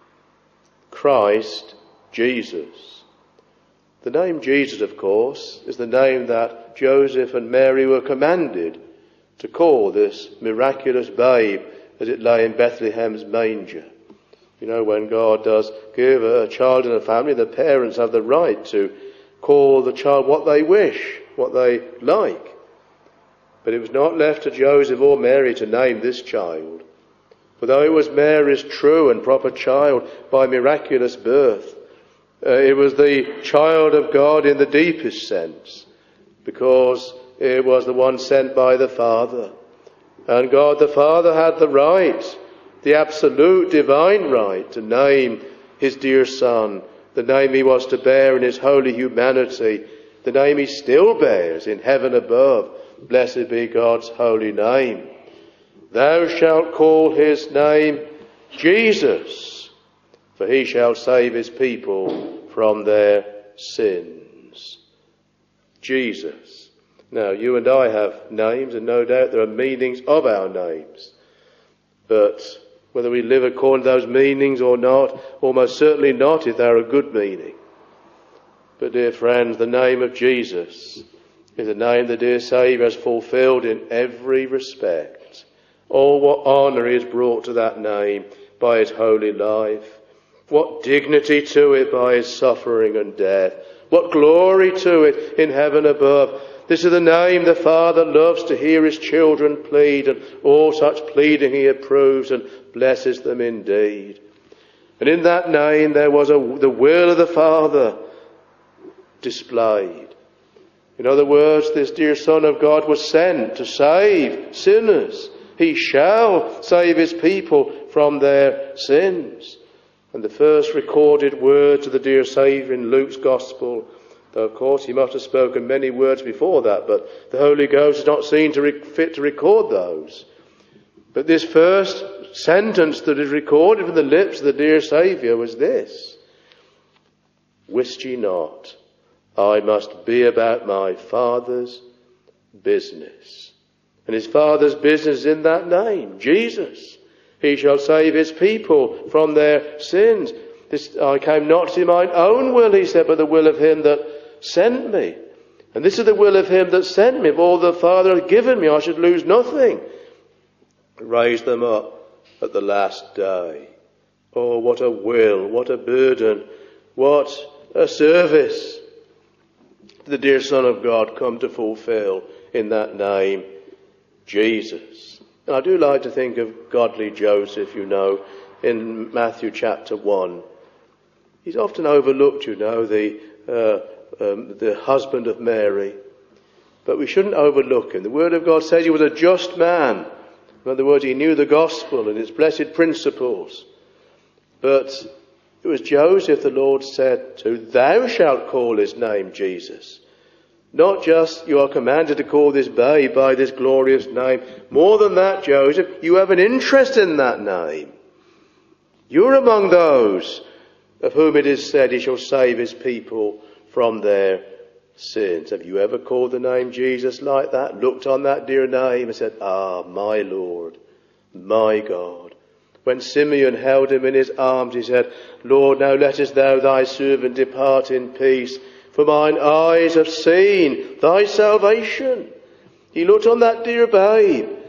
Christ Jesus. The name Jesus, of course, is the name that Joseph and Mary were commanded to call this miraculous babe as it lay in Bethlehem's manger. You know, when God does give a child in a family, the parents have the right to call the child what they wish, what they like. But it was not left to Joseph or Mary to name this child. For though it was Mary's true and proper child by miraculous birth, it was the child of God in the deepest sense, because it was the one sent by the Father. And God the Father had the right, the absolute divine right, to name his dear Son, the name he was to bear in his holy humanity, the name he still bears in heaven above. Blessed be God's holy name. Thou shalt call his name Jesus, for he shall save his people from their sins. Jesus. Now, you and I have names, and no doubt there are meanings of our names. But whether we live according to those meanings or not, almost certainly not if they're a good meaning. But, dear friends, the name of Jesus is a name the dear Saviour has fulfilled in every respect. Oh, what honour is brought to that name by his holy life. What dignity to it by his suffering and death. What glory to it in heaven above. This is the name the Father loves to hear his children plead, and all such pleading he approves and blesses them indeed. And in that name there was the will of the Father displayed. In other words, this dear Son of God was sent to save sinners. He shall save his people from their sins. And the first recorded words of the dear Saviour in Luke's Gospel, though of course he must have spoken many words before that, but the Holy Ghost is not seen fit to record those. But this first sentence that is recorded from the lips of the dear Saviour was this: Wist ye not, I must be about my Father's business. And his Father's business is in that name, Jesus. He shall save his people from their sins. I came not to mine own will, he said, but the will of him that sent me. And this is the will of him that sent me. If all the Father had given me, I should lose nothing. Raise them up at the last day. Oh, what a will, what a burden, what a service the dear Son of God come to fulfill in that name, Jesus. And I do like to think of godly Joseph, you know, in Matthew chapter 1. He's often overlooked, you know, the husband of Mary. But we shouldn't overlook him. The Word of God says he was a just man. In other words, he knew the gospel and its blessed principles. But it was Joseph the Lord said to, Thou shalt call his name Jesus. Not just you are commanded to call this babe by this glorious name. More than that, Joseph, you have an interest in that name. You're among those of whom it is said he shall save his people from their sins. Have you ever called the name Jesus like that? Looked on that dear name and said, Ah, my Lord, my God. When Simeon held him in his arms, he said, Lord, now lettest thou thy servant depart in peace, for mine eyes have seen thy salvation. He looked on that dear babe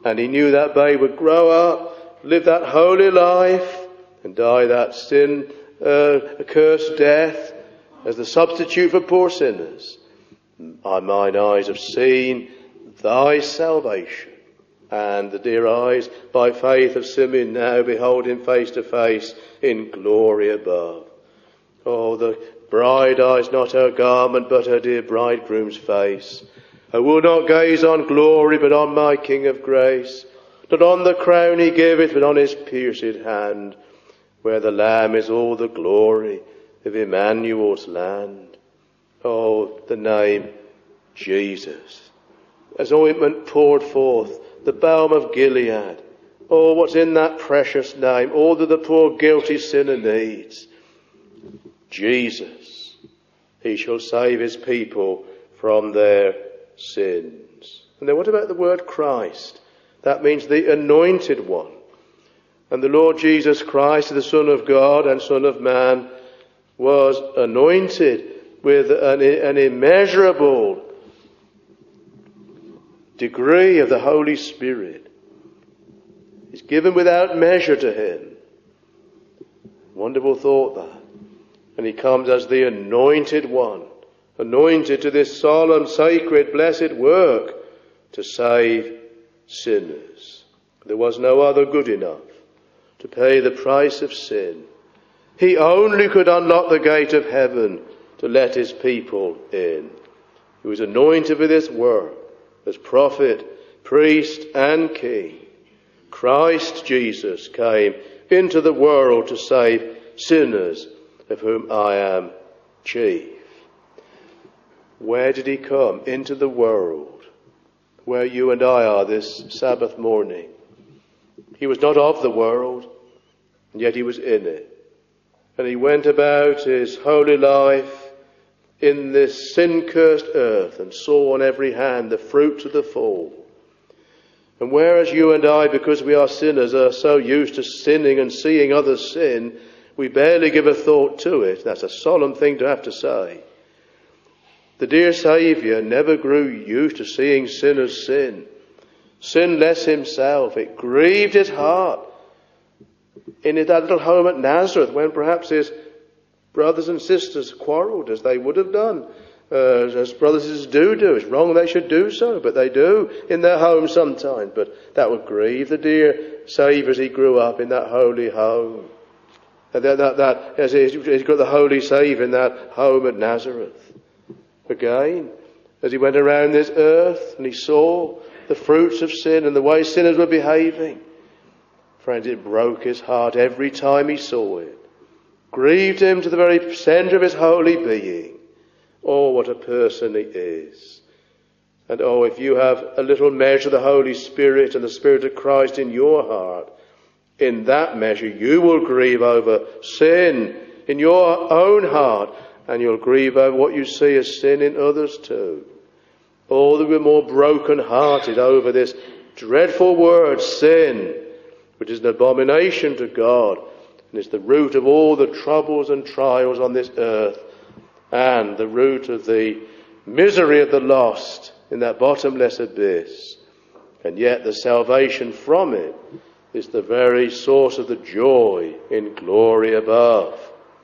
And he knew that babe would grow up, live that holy life, and die that sin accursed death as the substitute for poor sinners. Mine eyes have seen thy salvation, and the dear eyes by faith of Simeon now behold him face to face in glory above. Oh, the bride eyes not her garment, but her dear bridegroom's face. I will not gaze on glory, but on my King of grace, not on the crown he giveth, but on his pierced hand, where the Lamb is all the glory of Emmanuel's land. Oh, the name Jesus, as ointment poured forth, the balm of Gilead. Oh, what's in that precious name, all that the poor guilty sinner needs. Jesus, he shall save his people from their sins. And then what about the word Christ? That means the anointed one. And the Lord Jesus Christ, the Son of God and Son of Man, was anointed with an immeasurable degree of the Holy Spirit. It's given without measure to him. Wonderful thought that. And he comes as the anointed one, anointed to this solemn, sacred, blessed work to save sinners. There was no other good enough to pay the price of sin. He only could unlock the gate of heaven to let his people in. He was anointed for this work as prophet, priest and king. Christ Jesus came into the world to save sinners, of whom I am chief. Where did he come? Into the world, where you and I are this Sabbath morning. He was not of the world, and yet he was in it. And he went about his holy life in this sin-cursed earth and saw on every hand the fruits of the fall. And whereas you and I, because we are sinners, are so used to sinning and seeing others sin, we barely give a thought to it. That's a solemn thing to have to say. The dear Saviour never grew used to seeing sinners sin. Sinless himself, it grieved his heart in that little home at Nazareth when perhaps his brothers and sisters quarrelled, as they would have done, as brothers and sisters do. It's wrong they should do so, but they do in their home sometimes. But that would grieve the dear Saviour as he grew up in that holy home. And as he's got the holy Saviour in that home at Nazareth. Again, as he went around this earth and he saw the fruits of sin and the way sinners were behaving, friends, it broke his heart every time he saw it. Grieved him to the very centre of his holy being. Oh, what a person he is. And oh, if you have a little measure of the Holy Spirit and the Spirit of Christ in your heart, in that measure you will grieve over sin in your own heart, and you'll grieve over what you see as sin in others too. Oh, that we're more broken-hearted over this dreadful word, sin, which is an abomination to God, and is the root of all the troubles and trials on this earth, and the root of the misery of the lost in that bottomless abyss. And yet the salvation from it is the very source of the joy in glory above.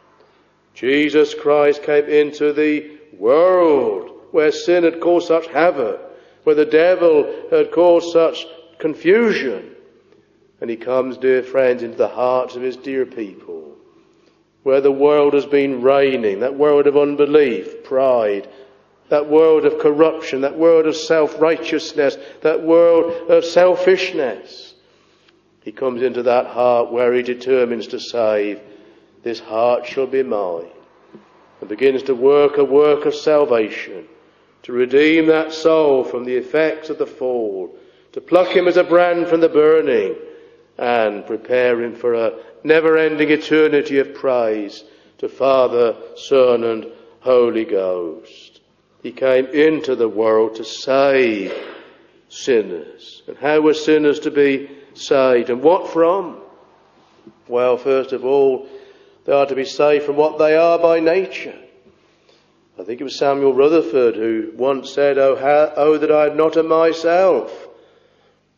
Jesus Christ came into the world where sin had caused such havoc, where the devil had caused such confusion. And he comes, dear friends, into the hearts of his dear people, where the world has been reigning, that world of unbelief, pride, that world of corruption, that world of self-righteousness, that world of selfishness. He comes into that heart where he determines to save. This heart shall be mine, and begins to work a work of salvation, to redeem that soul from the effects of the fall, to pluck him as a brand from the burning, and prepare him for a never-ending eternity of praise to Father, Son, and Holy Ghost. He came into the world to save sinners. And how were sinners to be saved? And what from? Well, first of all, they are to be saved from what they are by nature. I think it was Samuel Rutherford who once said, Oh, that I had not of myself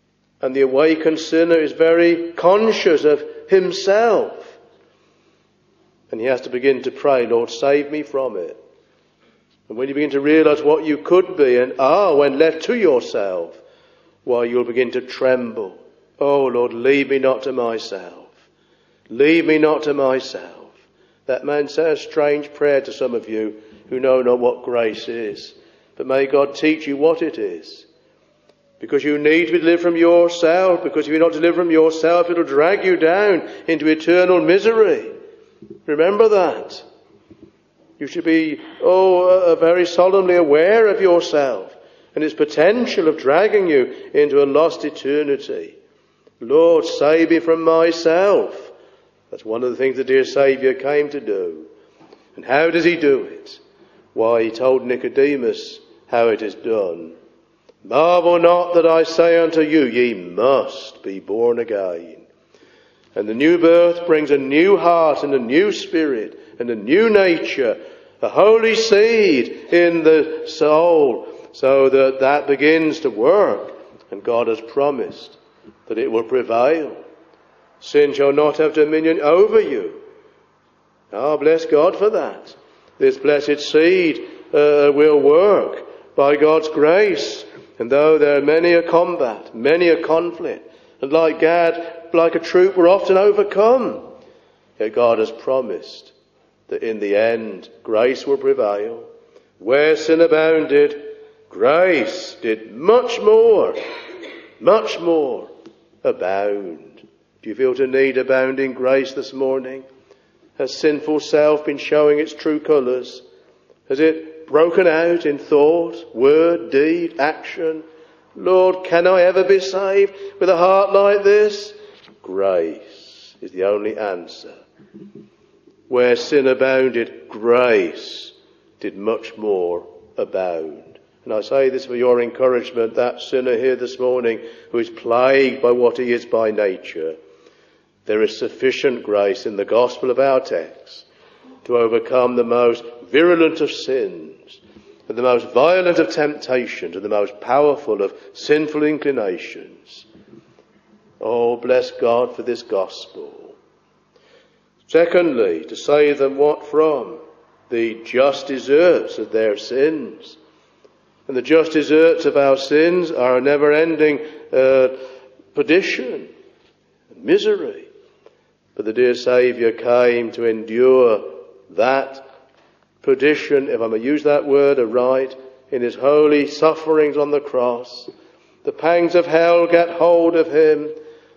And the awakened sinner is very conscious of himself. And he has to begin to pray, Lord, save me from it. And when you begin to realise what you could be and are when left to yourself, why, you'll begin to tremble. Oh, Lord, leave me not to myself. Leave me not to myself. That may sound a strange prayer to some of you who know not what grace is. But may God teach you what it is. Because you need to be delivered from yourself. Because if you're not delivered from yourself, it'll drag you down into eternal misery. Remember that. You should be, very solemnly aware of yourself and its potential of dragging you into a lost eternity. Lord, save me from myself. That's one of the things the dear Saviour came to do. And how does he do it? Why, he told Nicodemus how it is done. Marvel not that I say unto you, ye must be born again. And the new birth brings a new heart and a new spirit and a new nature, a holy seed in the soul, so that that begins to work. And God has promised that it will prevail. Sin shall not have dominion over you. Bless God for that. This blessed seed will work by God's grace. And though there are many a combat, many a conflict, and like Gad, like a troop, we're often overcome, yet God has promised that in the end, grace will prevail. Where sin abounded, grace did much more abound. Do you feel to need abounding grace this morning? Has sinful self been showing its true colours? Has it broken out in thought, word, deed, action? Lord, can I ever be saved with a heart like this? Grace is the only answer. Where sin abounded, grace did much more abound. And I say this for your encouragement, that sinner here this morning who is plagued by what he is by nature. There is sufficient grace in the gospel of our text to overcome the most virulent of sins, and the most violent of temptations, and the most powerful of sinful inclinations. Oh, bless God for this gospel. Secondly, to save them what from? The just deserts of their sins. And the just deserts of our sins are a never-ending perdition and misery. But the dear Saviour came to endure that perdition, if I may use that word aright, in his holy sufferings on the cross. The pangs of hell get hold of him.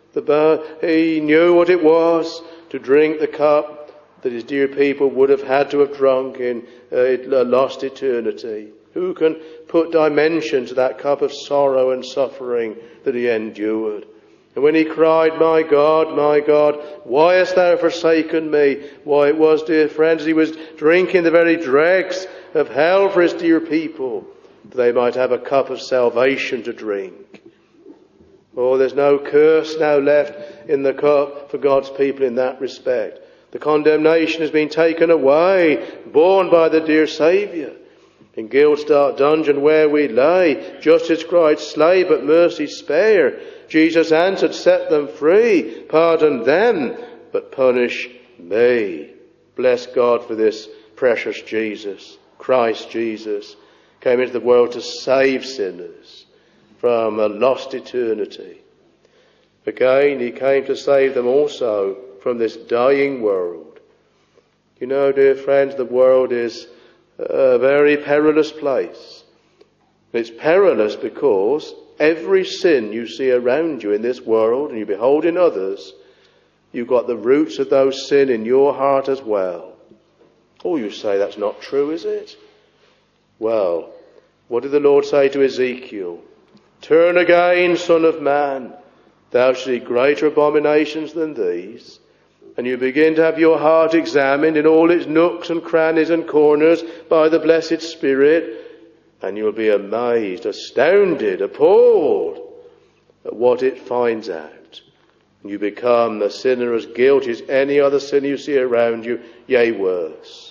He knew what it was to drink the cup that his dear people would have had to have drunk in a lost eternity. Who can put dimension to that cup of sorrow and suffering that he endured? And when he cried, my God, why hast thou forsaken me? Why, it was, dear friends, he was drinking the very dregs of hell for his dear people, that they might have a cup of salvation to drink. Oh, there's no curse now left in the cup for God's people in that respect. The condemnation has been taken away, borne by the dear Saviour. In guilt's dark dungeon where we lay, justice cried, slay, but mercy spare. Jesus answered, set them free, pardon them, but punish me. Bless God for this precious Jesus. Christ Jesus came into the world to save sinners from a lost eternity. Again, he came to save them also from this dying world. You know, dear friends, the world is a very perilous place. It's perilous because every sin you see around you in this world and you behold in others, you've got the roots of those sin in your heart as well. Oh, you say that's not true, is it? Well, what did the Lord say to Ezekiel? Turn again, son of man, thou shalt see greater abominations than these. And you begin to have your heart examined in all its nooks and crannies and corners by the blessed Spirit, and you'll be amazed, astounded, appalled at what it finds out. You become a sinner as guilty as any other sin you see around you, yea worse.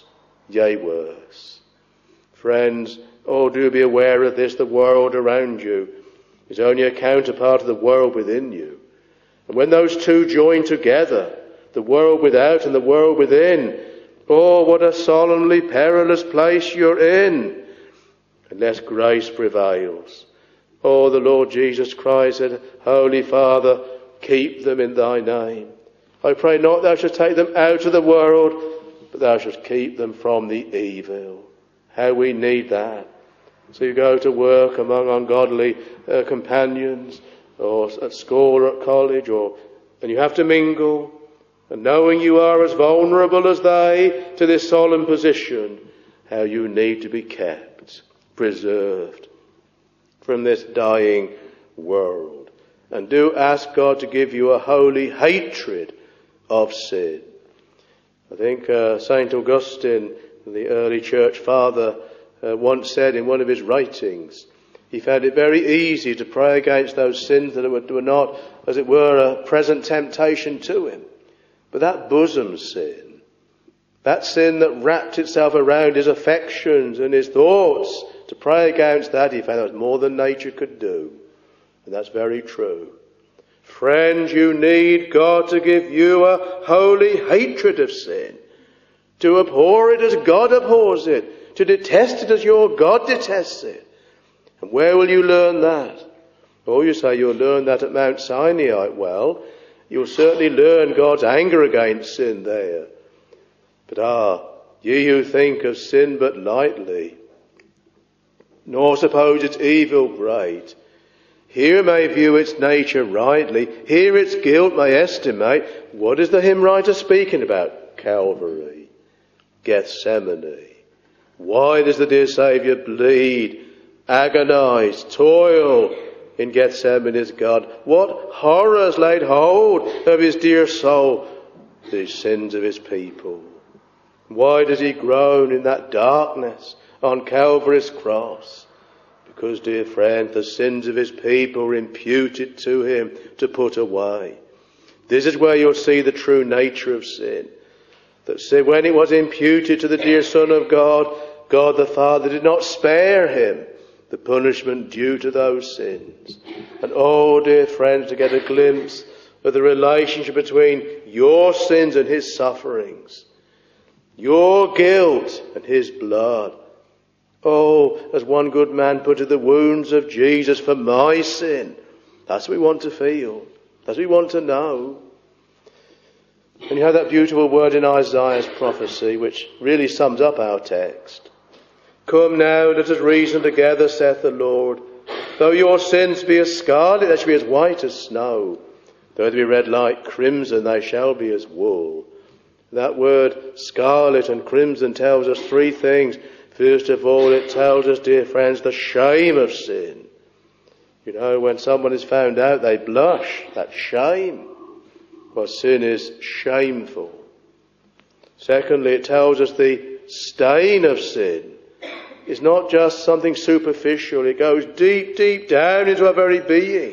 Friends, oh, do be aware of this, the world around you is only a counterpart of the world within you. And when those two join together, the world without and the world within, oh, what a solemnly perilous place you're in, unless grace prevails. Oh, the Lord Jesus Christ said, Holy Father, keep them in thy name. I pray not thou shouldst take them out of the world, but thou shouldst keep them from the evil. How we need that. So you go to work among ungodly companions, or at school or at college, and you have to mingle, and knowing you are as vulnerable as they to this solemn position, how you need to be kept, preserved from this dying world. And do ask God to give you a holy hatred of sin. I think St. Augustine, the early church father, once said in one of his writings, he found it very easy to pray against those sins that were not, as it were, a present temptation to him. But that bosom sin, that sin that wrapped itself around his affections and his thoughts, to pray against that, he found that was more than nature could do. And that's very true. Friends, you need God to give you a holy hatred of sin, to abhor it as God abhors it, to detest it as your God detests it. And where will you learn that? Oh, you say you'll learn that at Mount Sinai. Well, you'll certainly learn God's anger against sin there. But ye who think of sin but lightly, nor suppose its evil great, here may view its nature rightly, here its guilt may estimate. What is the hymn writer speaking about? Calvary, Gethsemane. Why does the dear Saviour bleed, agonize, toil in Gethsemane's God? What horrors laid hold of his dear soul, the sins of his people? Why does he groan in that darkness on Calvary's cross? Because, dear friend, the sins of his people were imputed to him to put away. This is where you'll see the true nature of sin. That sin, when it was imputed to the dear Son of God, God the Father did not spare him the punishment due to those sins. And oh, dear friends, to get a glimpse of the relationship between your sins and his sufferings, your guilt and his blood. Oh, as one good man put it, the wounds of Jesus for my sin. That's what we want to feel. That's what we want to know. And you have that beautiful word in Isaiah's prophecy, which really sums up our text. Come now, let us reason together, saith the Lord. Though your sins be as scarlet, they shall be as white as snow. Though they be red like crimson, they shall be as wool. That word scarlet and crimson tells us three things. First of all, it tells us, dear friends, the shame of sin. You know, when someone is found out, they blush. That's shame. Well, sin is shameful. Secondly, it tells us the stain of sin. It's not just something superficial. It goes deep, deep down into our very being.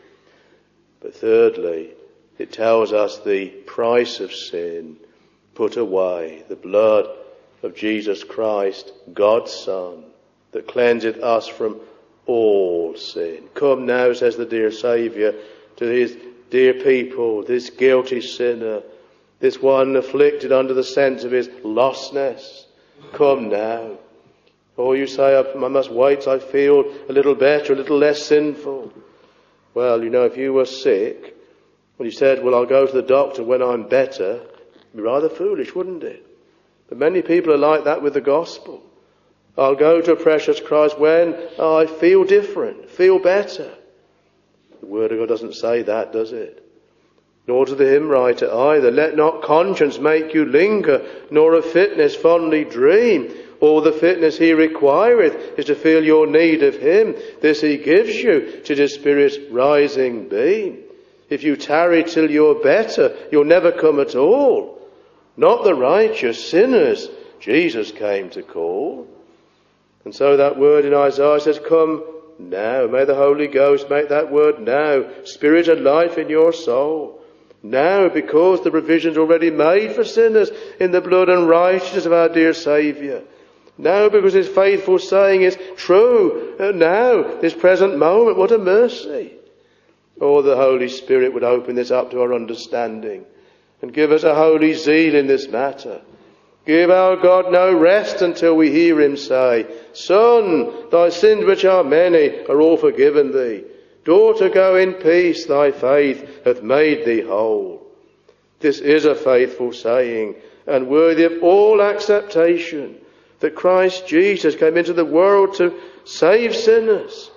But thirdly, it tells us the price of sin put away, the blood of Jesus Christ, God's Son, that cleanseth us from all sin. Come now, says the dear Saviour, to his dear people, this guilty sinner, this one afflicted under the sense of his lostness. Come now. Or you say, I must wait till I feel a little better, a little less sinful. Well, you know, if you were sick, and you said, well, I'll go to the doctor when I'm better, it'd be rather foolish, wouldn't it? But many people are like that with the gospel. I'll go to a precious Christ when I feel different, feel better. The Word of God doesn't say that, does it? Nor to the hymn writer either. Let not conscience make you linger, nor of fitness fondly dream. All the fitness he requireth is to feel your need of him. This he gives you to his Spirit's rising beam. If you tarry till you're better, you'll never come at all. Not the righteous, sinners, Jesus came to call. And so that word in Isaiah says, come now. May the Holy Ghost make that word now, spirit and life in your soul. Now, because the provision's already made for sinners in the blood and righteousness of our dear Saviour. No, because his faithful saying is true. Now, this present moment, what a mercy. Oh, the Holy Spirit would open this up to our understanding and give us a holy zeal in this matter. Give our God no rest until we hear him say, Son, thy sins which are many are all forgiven thee. Daughter, go in peace, thy faith hath made thee whole. This is a faithful saying and worthy of all acceptation, that Christ Jesus came into the world to save sinners,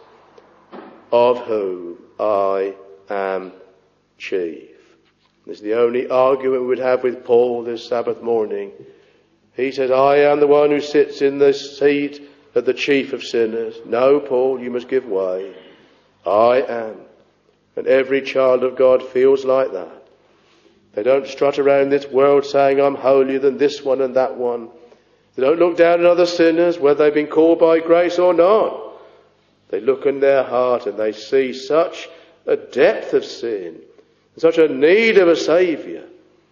of whom I am chief. This is the only argument we would have with Paul this Sabbath morning. He says, I am the one who sits in the seat of the chief of sinners. No, Paul, you must give way. I am. And every child of God feels like that. They don't strut around this world saying, I'm holier than this one and that one. They don't look down on other sinners, whether they've been called by grace or not. They look in their heart and they see such a depth of sin, such a need of a Saviour.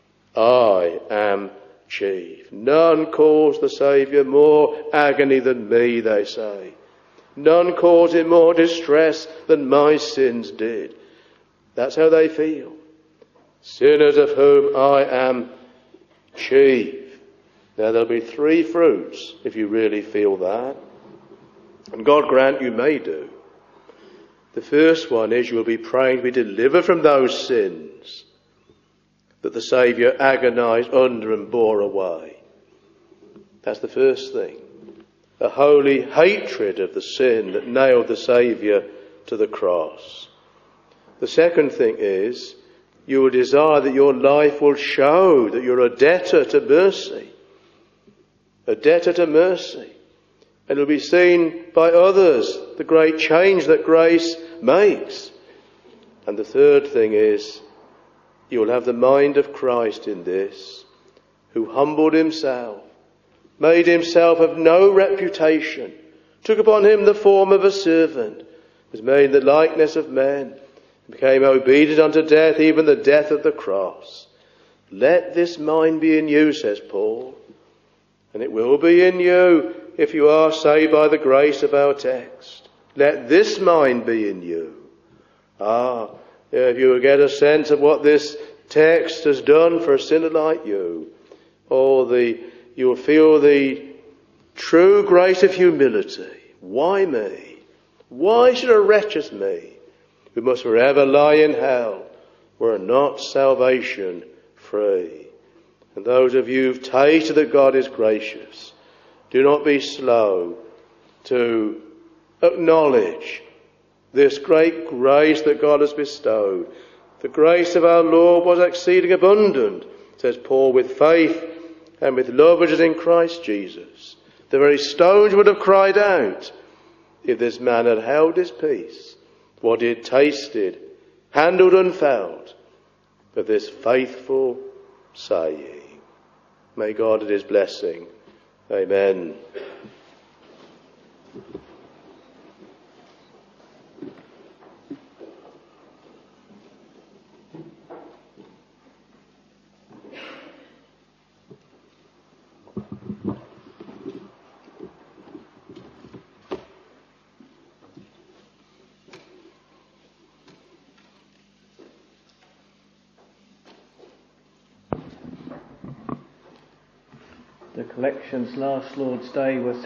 I am chief. None cause the Saviour more agony than me, they say. None cause him more distress than my sins did. That's how they feel. Sinners of whom I am chief. Now there'll be 3 fruits if you really feel that. And God grant you may do. The first one is you will be praying to be delivered from those sins that the Saviour agonised under and bore away. That's the first thing. A holy hatred of the sin that nailed the Saviour to the cross. The second thing is you will desire that your life will show that you're a debtor to mercy. A debtor to mercy. And it will be seen by others, the great change that grace makes. And the third thing is, you will have the mind of Christ in this, who humbled himself, made himself of no reputation, took upon him the form of a servant, was made in the likeness of men, and became obedient unto death, even the death of the cross. Let this mind be in you, says Paul, and it will be in you if you are saved by the grace of our text. Let this mind be in you. If you will get a sense of what this text has done for a sinner like you, you will feel the true grace of humility. Why me? Why should a wretch as me, who must forever lie in hell, were not salvation free? And those of you who've tasted that God is gracious, do not be slow to acknowledge this great grace that God has bestowed. The grace of our Lord was exceeding abundant, says Paul, with faith and with love which is in Christ Jesus. The very stones would have cried out if this man had held his peace, what he had tasted, handled and felt of this faithful saying. May God add his blessing. Amen. The collections last Lord's Day were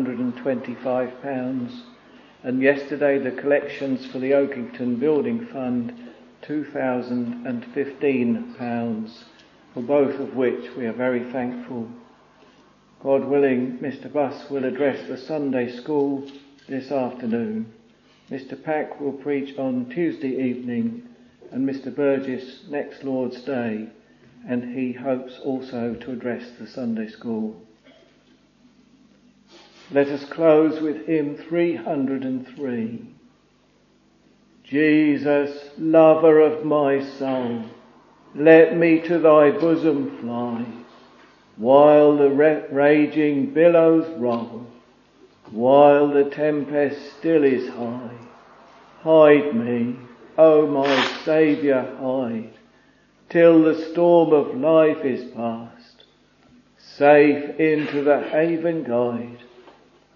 £725, and yesterday the collections for the Oakington Building Fund £2,015, for both of which we are very thankful. God willing, Mr. Buss will address the Sunday school this afternoon. Mr. Pack will preach on Tuesday evening, and Mr. Burgess next Lord's Day, and he hopes also to address the Sunday school. Let us close with hymn 303. Jesus, lover of my soul, let me to thy bosom fly, while the raging billows roll, while the tempest still is high. Hide me, O my Saviour, hide, till the storm of life is past. Safe into the haven guide,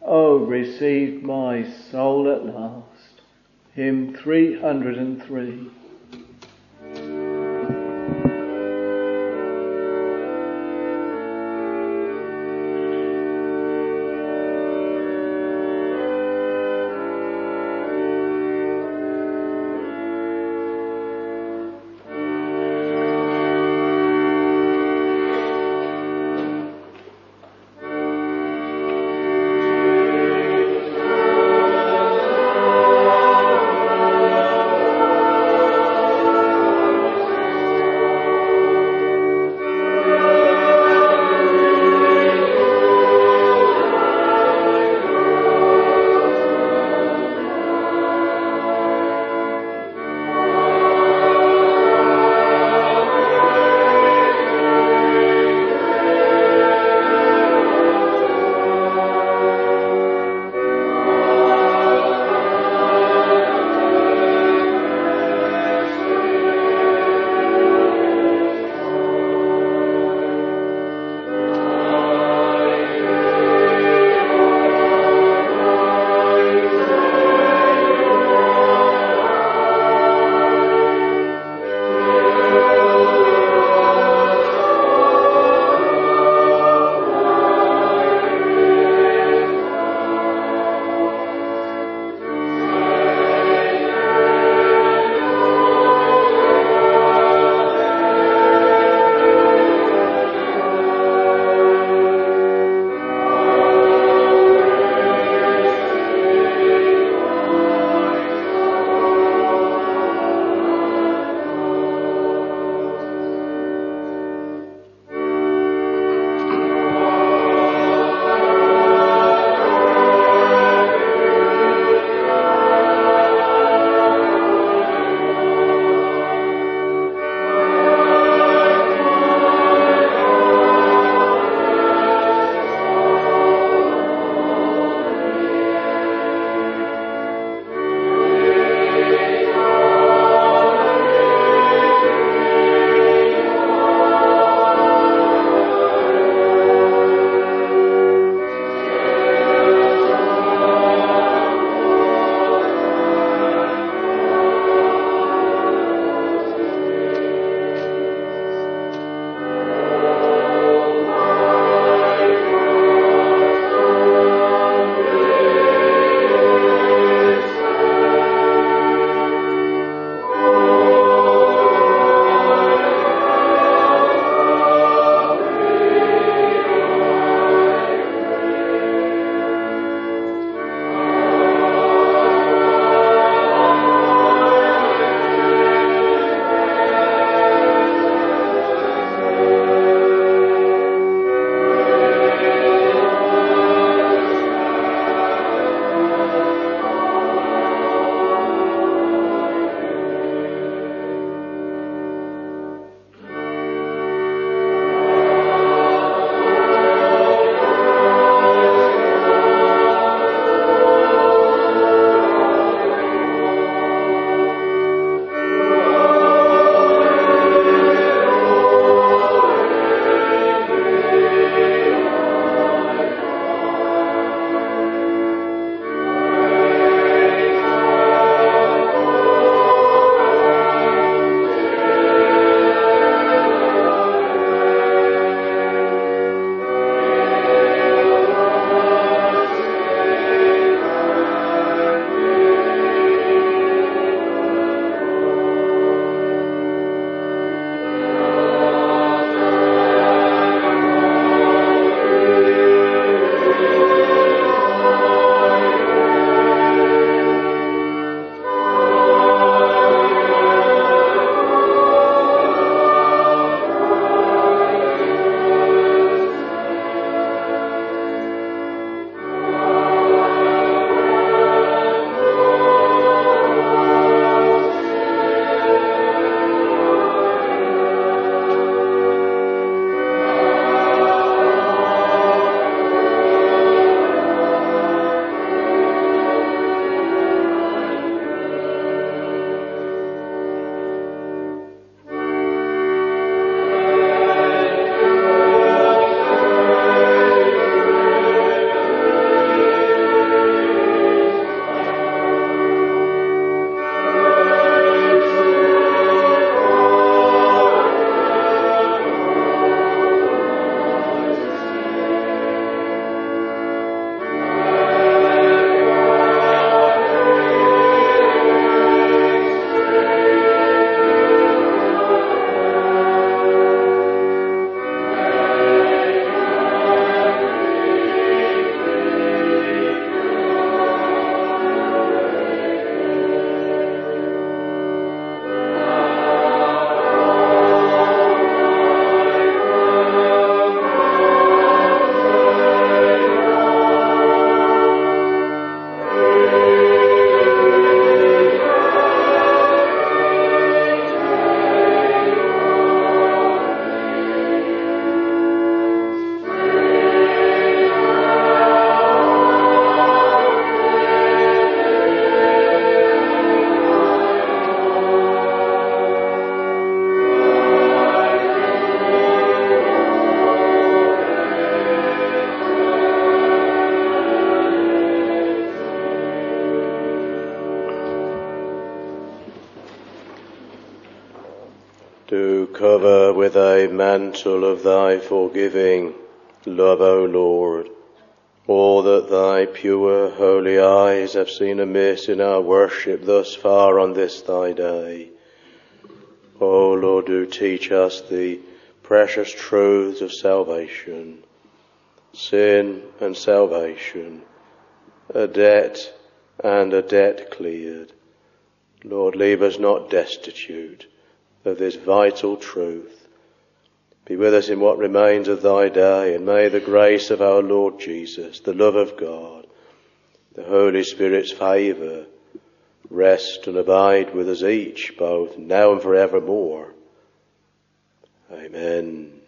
O receive my soul at last. Hymn 303. Do cover with a mantle of thy forgiving love, O Lord, all that thy pure, holy eyes have seen amiss in our worship thus far on this thy day. O Lord, do teach us the precious truths of salvation, sin and salvation, a debt and a debt cleared. Lord, leave us not destitute of this vital truth. Be with us in what remains of thy day, and may the grace of our Lord Jesus, the love of God, the Holy Spirit's favour, rest and abide with us each, both now and forevermore. Amen.